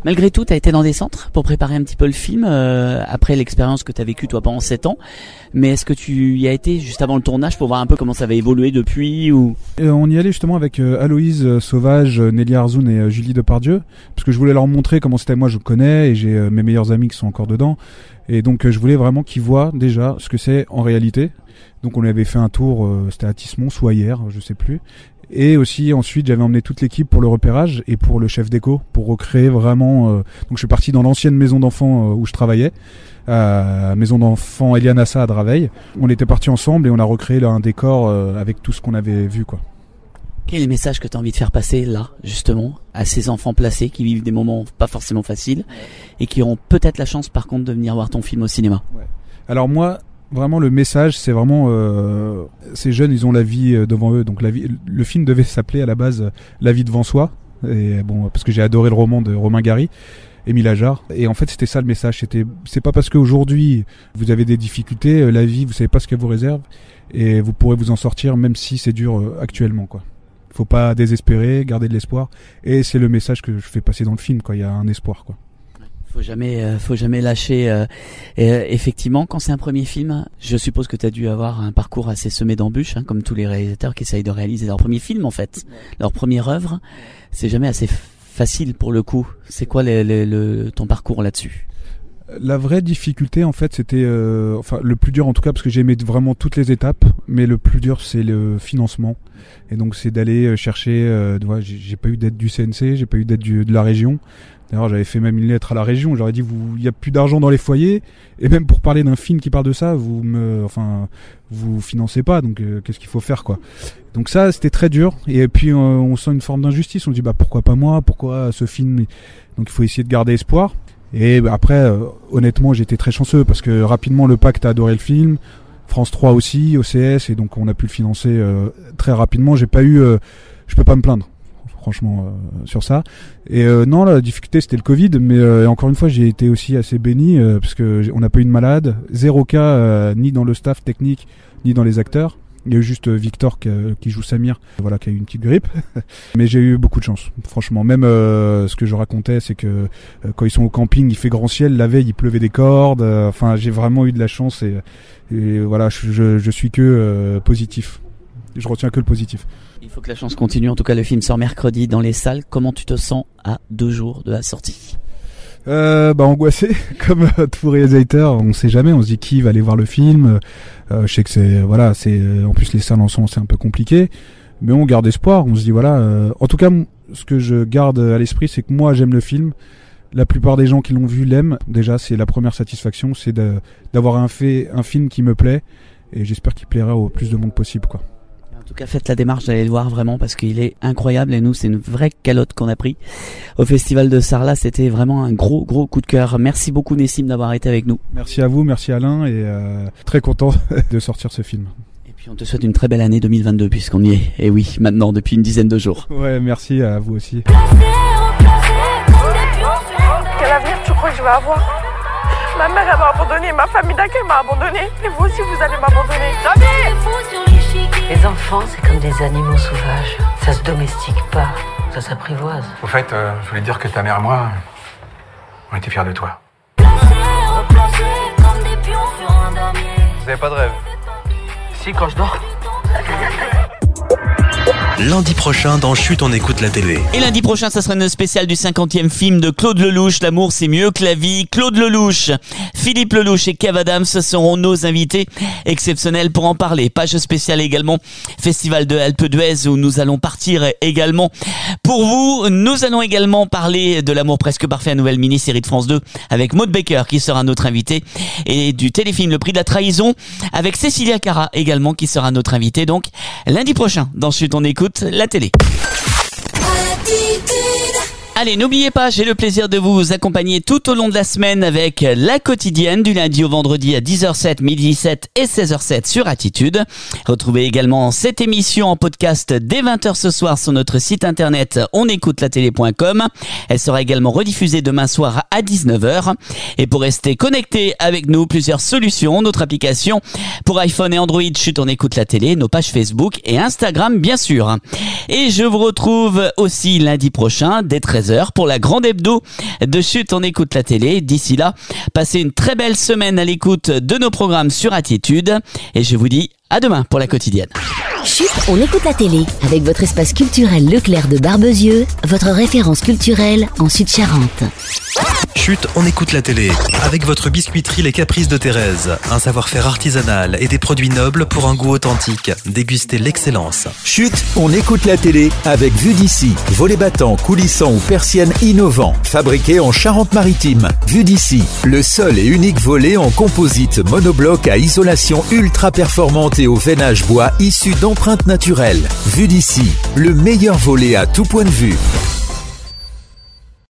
Malgré tout, tu as été dans des centres pour préparer un petit peu le film, euh, après l'expérience que tu as vécue toi pendant sept ans. Mais est-ce que tu y as été juste avant le tournage pour voir un peu comment ça va évoluer depuis ou... Et on y allait justement avec euh, Aloïse euh, Sauvage, euh, Nelly Arzoun et euh, Julie Depardieu, parce que je voulais leur montrer comment c'était. Moi je connais et j'ai euh, mes meilleurs amis qui sont encore dedans. Et donc euh, je voulais vraiment qu'ils voient déjà ce que c'est en réalité. Donc on avait fait un tour, euh, c'était à Tismons, soit hier, je sais plus. Et aussi ensuite j'avais emmené toute l'équipe pour le repérage et pour le chef déco pour recréer vraiment. Euh, donc je suis parti dans l'ancienne maison d'enfants euh, où je travaillais, euh, maison d'enfants Elianassa à Draveil. On était partis ensemble et on a recréé là un décor euh, avec tout ce qu'on avait vu quoi. Quel est le message que tu as envie de faire passer là justement à ces enfants placés qui vivent des moments pas forcément faciles et qui auront peut-être la chance par contre de venir voir ton film au cinéma? Ouais. Alors moi. Vraiment le message, c'est vraiment euh, ces jeunes, ils ont la vie devant eux. Donc la vie, le film devait s'appeler à la base La vie devant soi. Et bon, parce que j'ai adoré le roman de Romain Gary, Émile Ajar. Et en fait, c'était ça le message. C'était, c'est pas parce qu'aujourd'hui vous avez des difficultés, la vie, vous savez pas ce qu'elle vous réserve, et vous pourrez vous en sortir même si c'est dur euh, actuellement, quoi. Faut pas désespérer, garder de l'espoir. Et c'est le message que je fais passer dans le film, quoi. Il y a un espoir, quoi. Faut jamais, euh, faut jamais lâcher. Euh, et, euh, effectivement, quand c'est un premier film, je suppose que tu as dû avoir un parcours assez semé d'embûches, hein, comme tous les réalisateurs qui essayent de réaliser leur premier film, en fait, leur première œuvre. C'est jamais assez f- facile pour le coup. C'est quoi le, le, le, ton parcours là-dessus? La vraie difficulté, en fait, c'était, euh, enfin, le plus dur en tout cas, parce que j'ai aimé vraiment toutes les étapes, mais le plus dur, c'est le financement. Et donc, c'est d'aller chercher. Euh, j'ai, j'ai pas eu d'aide du C N C, j'ai pas eu d'aide du, de la région. D'ailleurs, j'avais fait même une lettre à la région. J'aurais dit, vous, il y a plus d'argent dans les foyers, et même pour parler d'un film qui parle de ça, vous me, enfin, vous financez pas. Donc, euh, qu'est-ce qu'il faut faire, quoi? Donc ça, c'était très dur. Et puis, euh, on sent une forme d'injustice. On dit, bah pourquoi pas moi? Pourquoi ce film? Donc, il faut essayer de garder espoir. Et bah, après, euh, honnêtement, j'ai été très chanceux parce que rapidement, le Pacte a adoré le film. France trois aussi, O C S, et donc on a pu le financer euh, très rapidement. J'ai pas eu, euh, je peux pas me plaindre. Franchement euh, sur ça. Et euh, non, la difficulté c'était le Covid, mais euh, encore une fois j'ai été aussi assez béni euh, parce que on n'a pas eu de malade, zéro cas euh, ni dans le staff technique ni dans les acteurs. Il y a eu juste Victor qui, qui joue Samir, voilà, qui a eu une petite grippe. Mais j'ai eu beaucoup de chance, franchement. Même euh, ce que je racontais, c'est que euh, quand ils sont au camping, il fait grand ciel. La veille, il pleuvait des cordes. Euh, enfin, j'ai vraiment eu de la chance et, et voilà, je, je, je suis que euh, positif. Je retiens que le positif. Il faut que la chance continue. En tout cas, le film sort mercredi dans les salles. Comment tu te sens à deux jours de la sortie? Euh, bah angoissé, comme euh, tout réalisateur, on sait jamais, on se dit qui va aller voir le film. Euh, je sais que c'est voilà, c'est en plus les salles en sont c'est un peu compliqué, mais on garde espoir. On se dit voilà. Euh, en tout cas, ce que je garde à l'esprit, c'est que moi j'aime le film. La plupart des gens qui l'ont vu l'aiment. Déjà, c'est la première satisfaction, c'est de, d'avoir un fait, un film qui me plaît, et j'espère qu'il plaira au plus de monde possible, quoi. En tout cas, faites la démarche d'aller le voir vraiment parce qu'il est incroyable et nous, c'est une vraie calotte qu'on a pris au Festival de Sarlat. C'était vraiment un gros, gros coup de cœur. Merci beaucoup Nessim d'avoir été avec nous. Merci à vous, merci Alain et euh, très content de sortir ce film. Et puis on te souhaite une très belle année deux mille vingt-deux puisqu'on y est. Et oui, maintenant, depuis une dizaine de jours. Ouais, merci à vous aussi. Quel avenir tu crois que je vais avoir? Ma mère elle m'a abandonné, ma famille d'accueil m'a abandonné. Et vous aussi vous allez m'abandonner. Les enfants, c'est comme des animaux sauvages. Ça se domestique pas, ça s'apprivoise. Au fait, euh, je voulais te dire que ta mère et moi, on était fiers de toi. Vous avez pas de rêve? Si, quand je dors. Lundi prochain, dans Chut, on écoute la télé. Et lundi prochain, ça sera une spéciale du cinquantième film de Claude Lelouch, L'amour c'est mieux que la vie. Claude Lelouch, Philippe Lelouch et Kev Adams seront nos invités exceptionnels pour en parler. Page spéciale également, Festival de Alpe d'Huez où nous allons partir également. Pour vous, nous allons également parler de L'amour presque parfait, nouvelle mini-série de France deux avec Maud Baker qui sera notre invité et du téléfilm Le prix de la trahison avec Cécilia Cara également qui sera notre invité. Donc lundi prochain, dans Chut, on écoute la télé. Allez, n'oubliez pas, j'ai le plaisir de vous accompagner tout au long de la semaine avec la quotidienne du lundi au vendredi à dix heures zéro sept, midi sept et seize heures sept sur Attitude. Retrouvez également cette émission en podcast dès vingt heures ce soir sur notre site internet onécoutelatélé point com. Elle sera également rediffusée demain soir à dix-neuf heures. Et pour rester connecté avec nous, plusieurs solutions, notre application pour iPhone et Android, Chut, on écoute la télé, nos pages Facebook et Instagram bien sûr. Et je vous retrouve aussi lundi prochain dès treize heures heures pour la grande hebdo de Chut, on écoute la télé. D'ici là, passez une très belle semaine à l'écoute de nos programmes sur Attitude et je vous dis à demain pour la quotidienne. Chut, on écoute la télé avec votre espace culturel Leclerc de Barbezieux, votre référence culturelle en Sud-Charente. Chut, on écoute la télé avec votre biscuiterie Les Caprices de Thérèse. Un savoir-faire artisanal et des produits nobles pour un goût authentique. Dégustez l'excellence. Chut, on écoute la télé avec Vue d'ici. Volets battants, coulissants ou persiennes innovants. Fabriqués en Charente-Maritime. Vue d'ici, le seul et unique volet en composite monobloc à isolation ultra performante et au veinage bois issu d'empreintes naturelles. Vue d'ici, le meilleur volet à tout point de vue.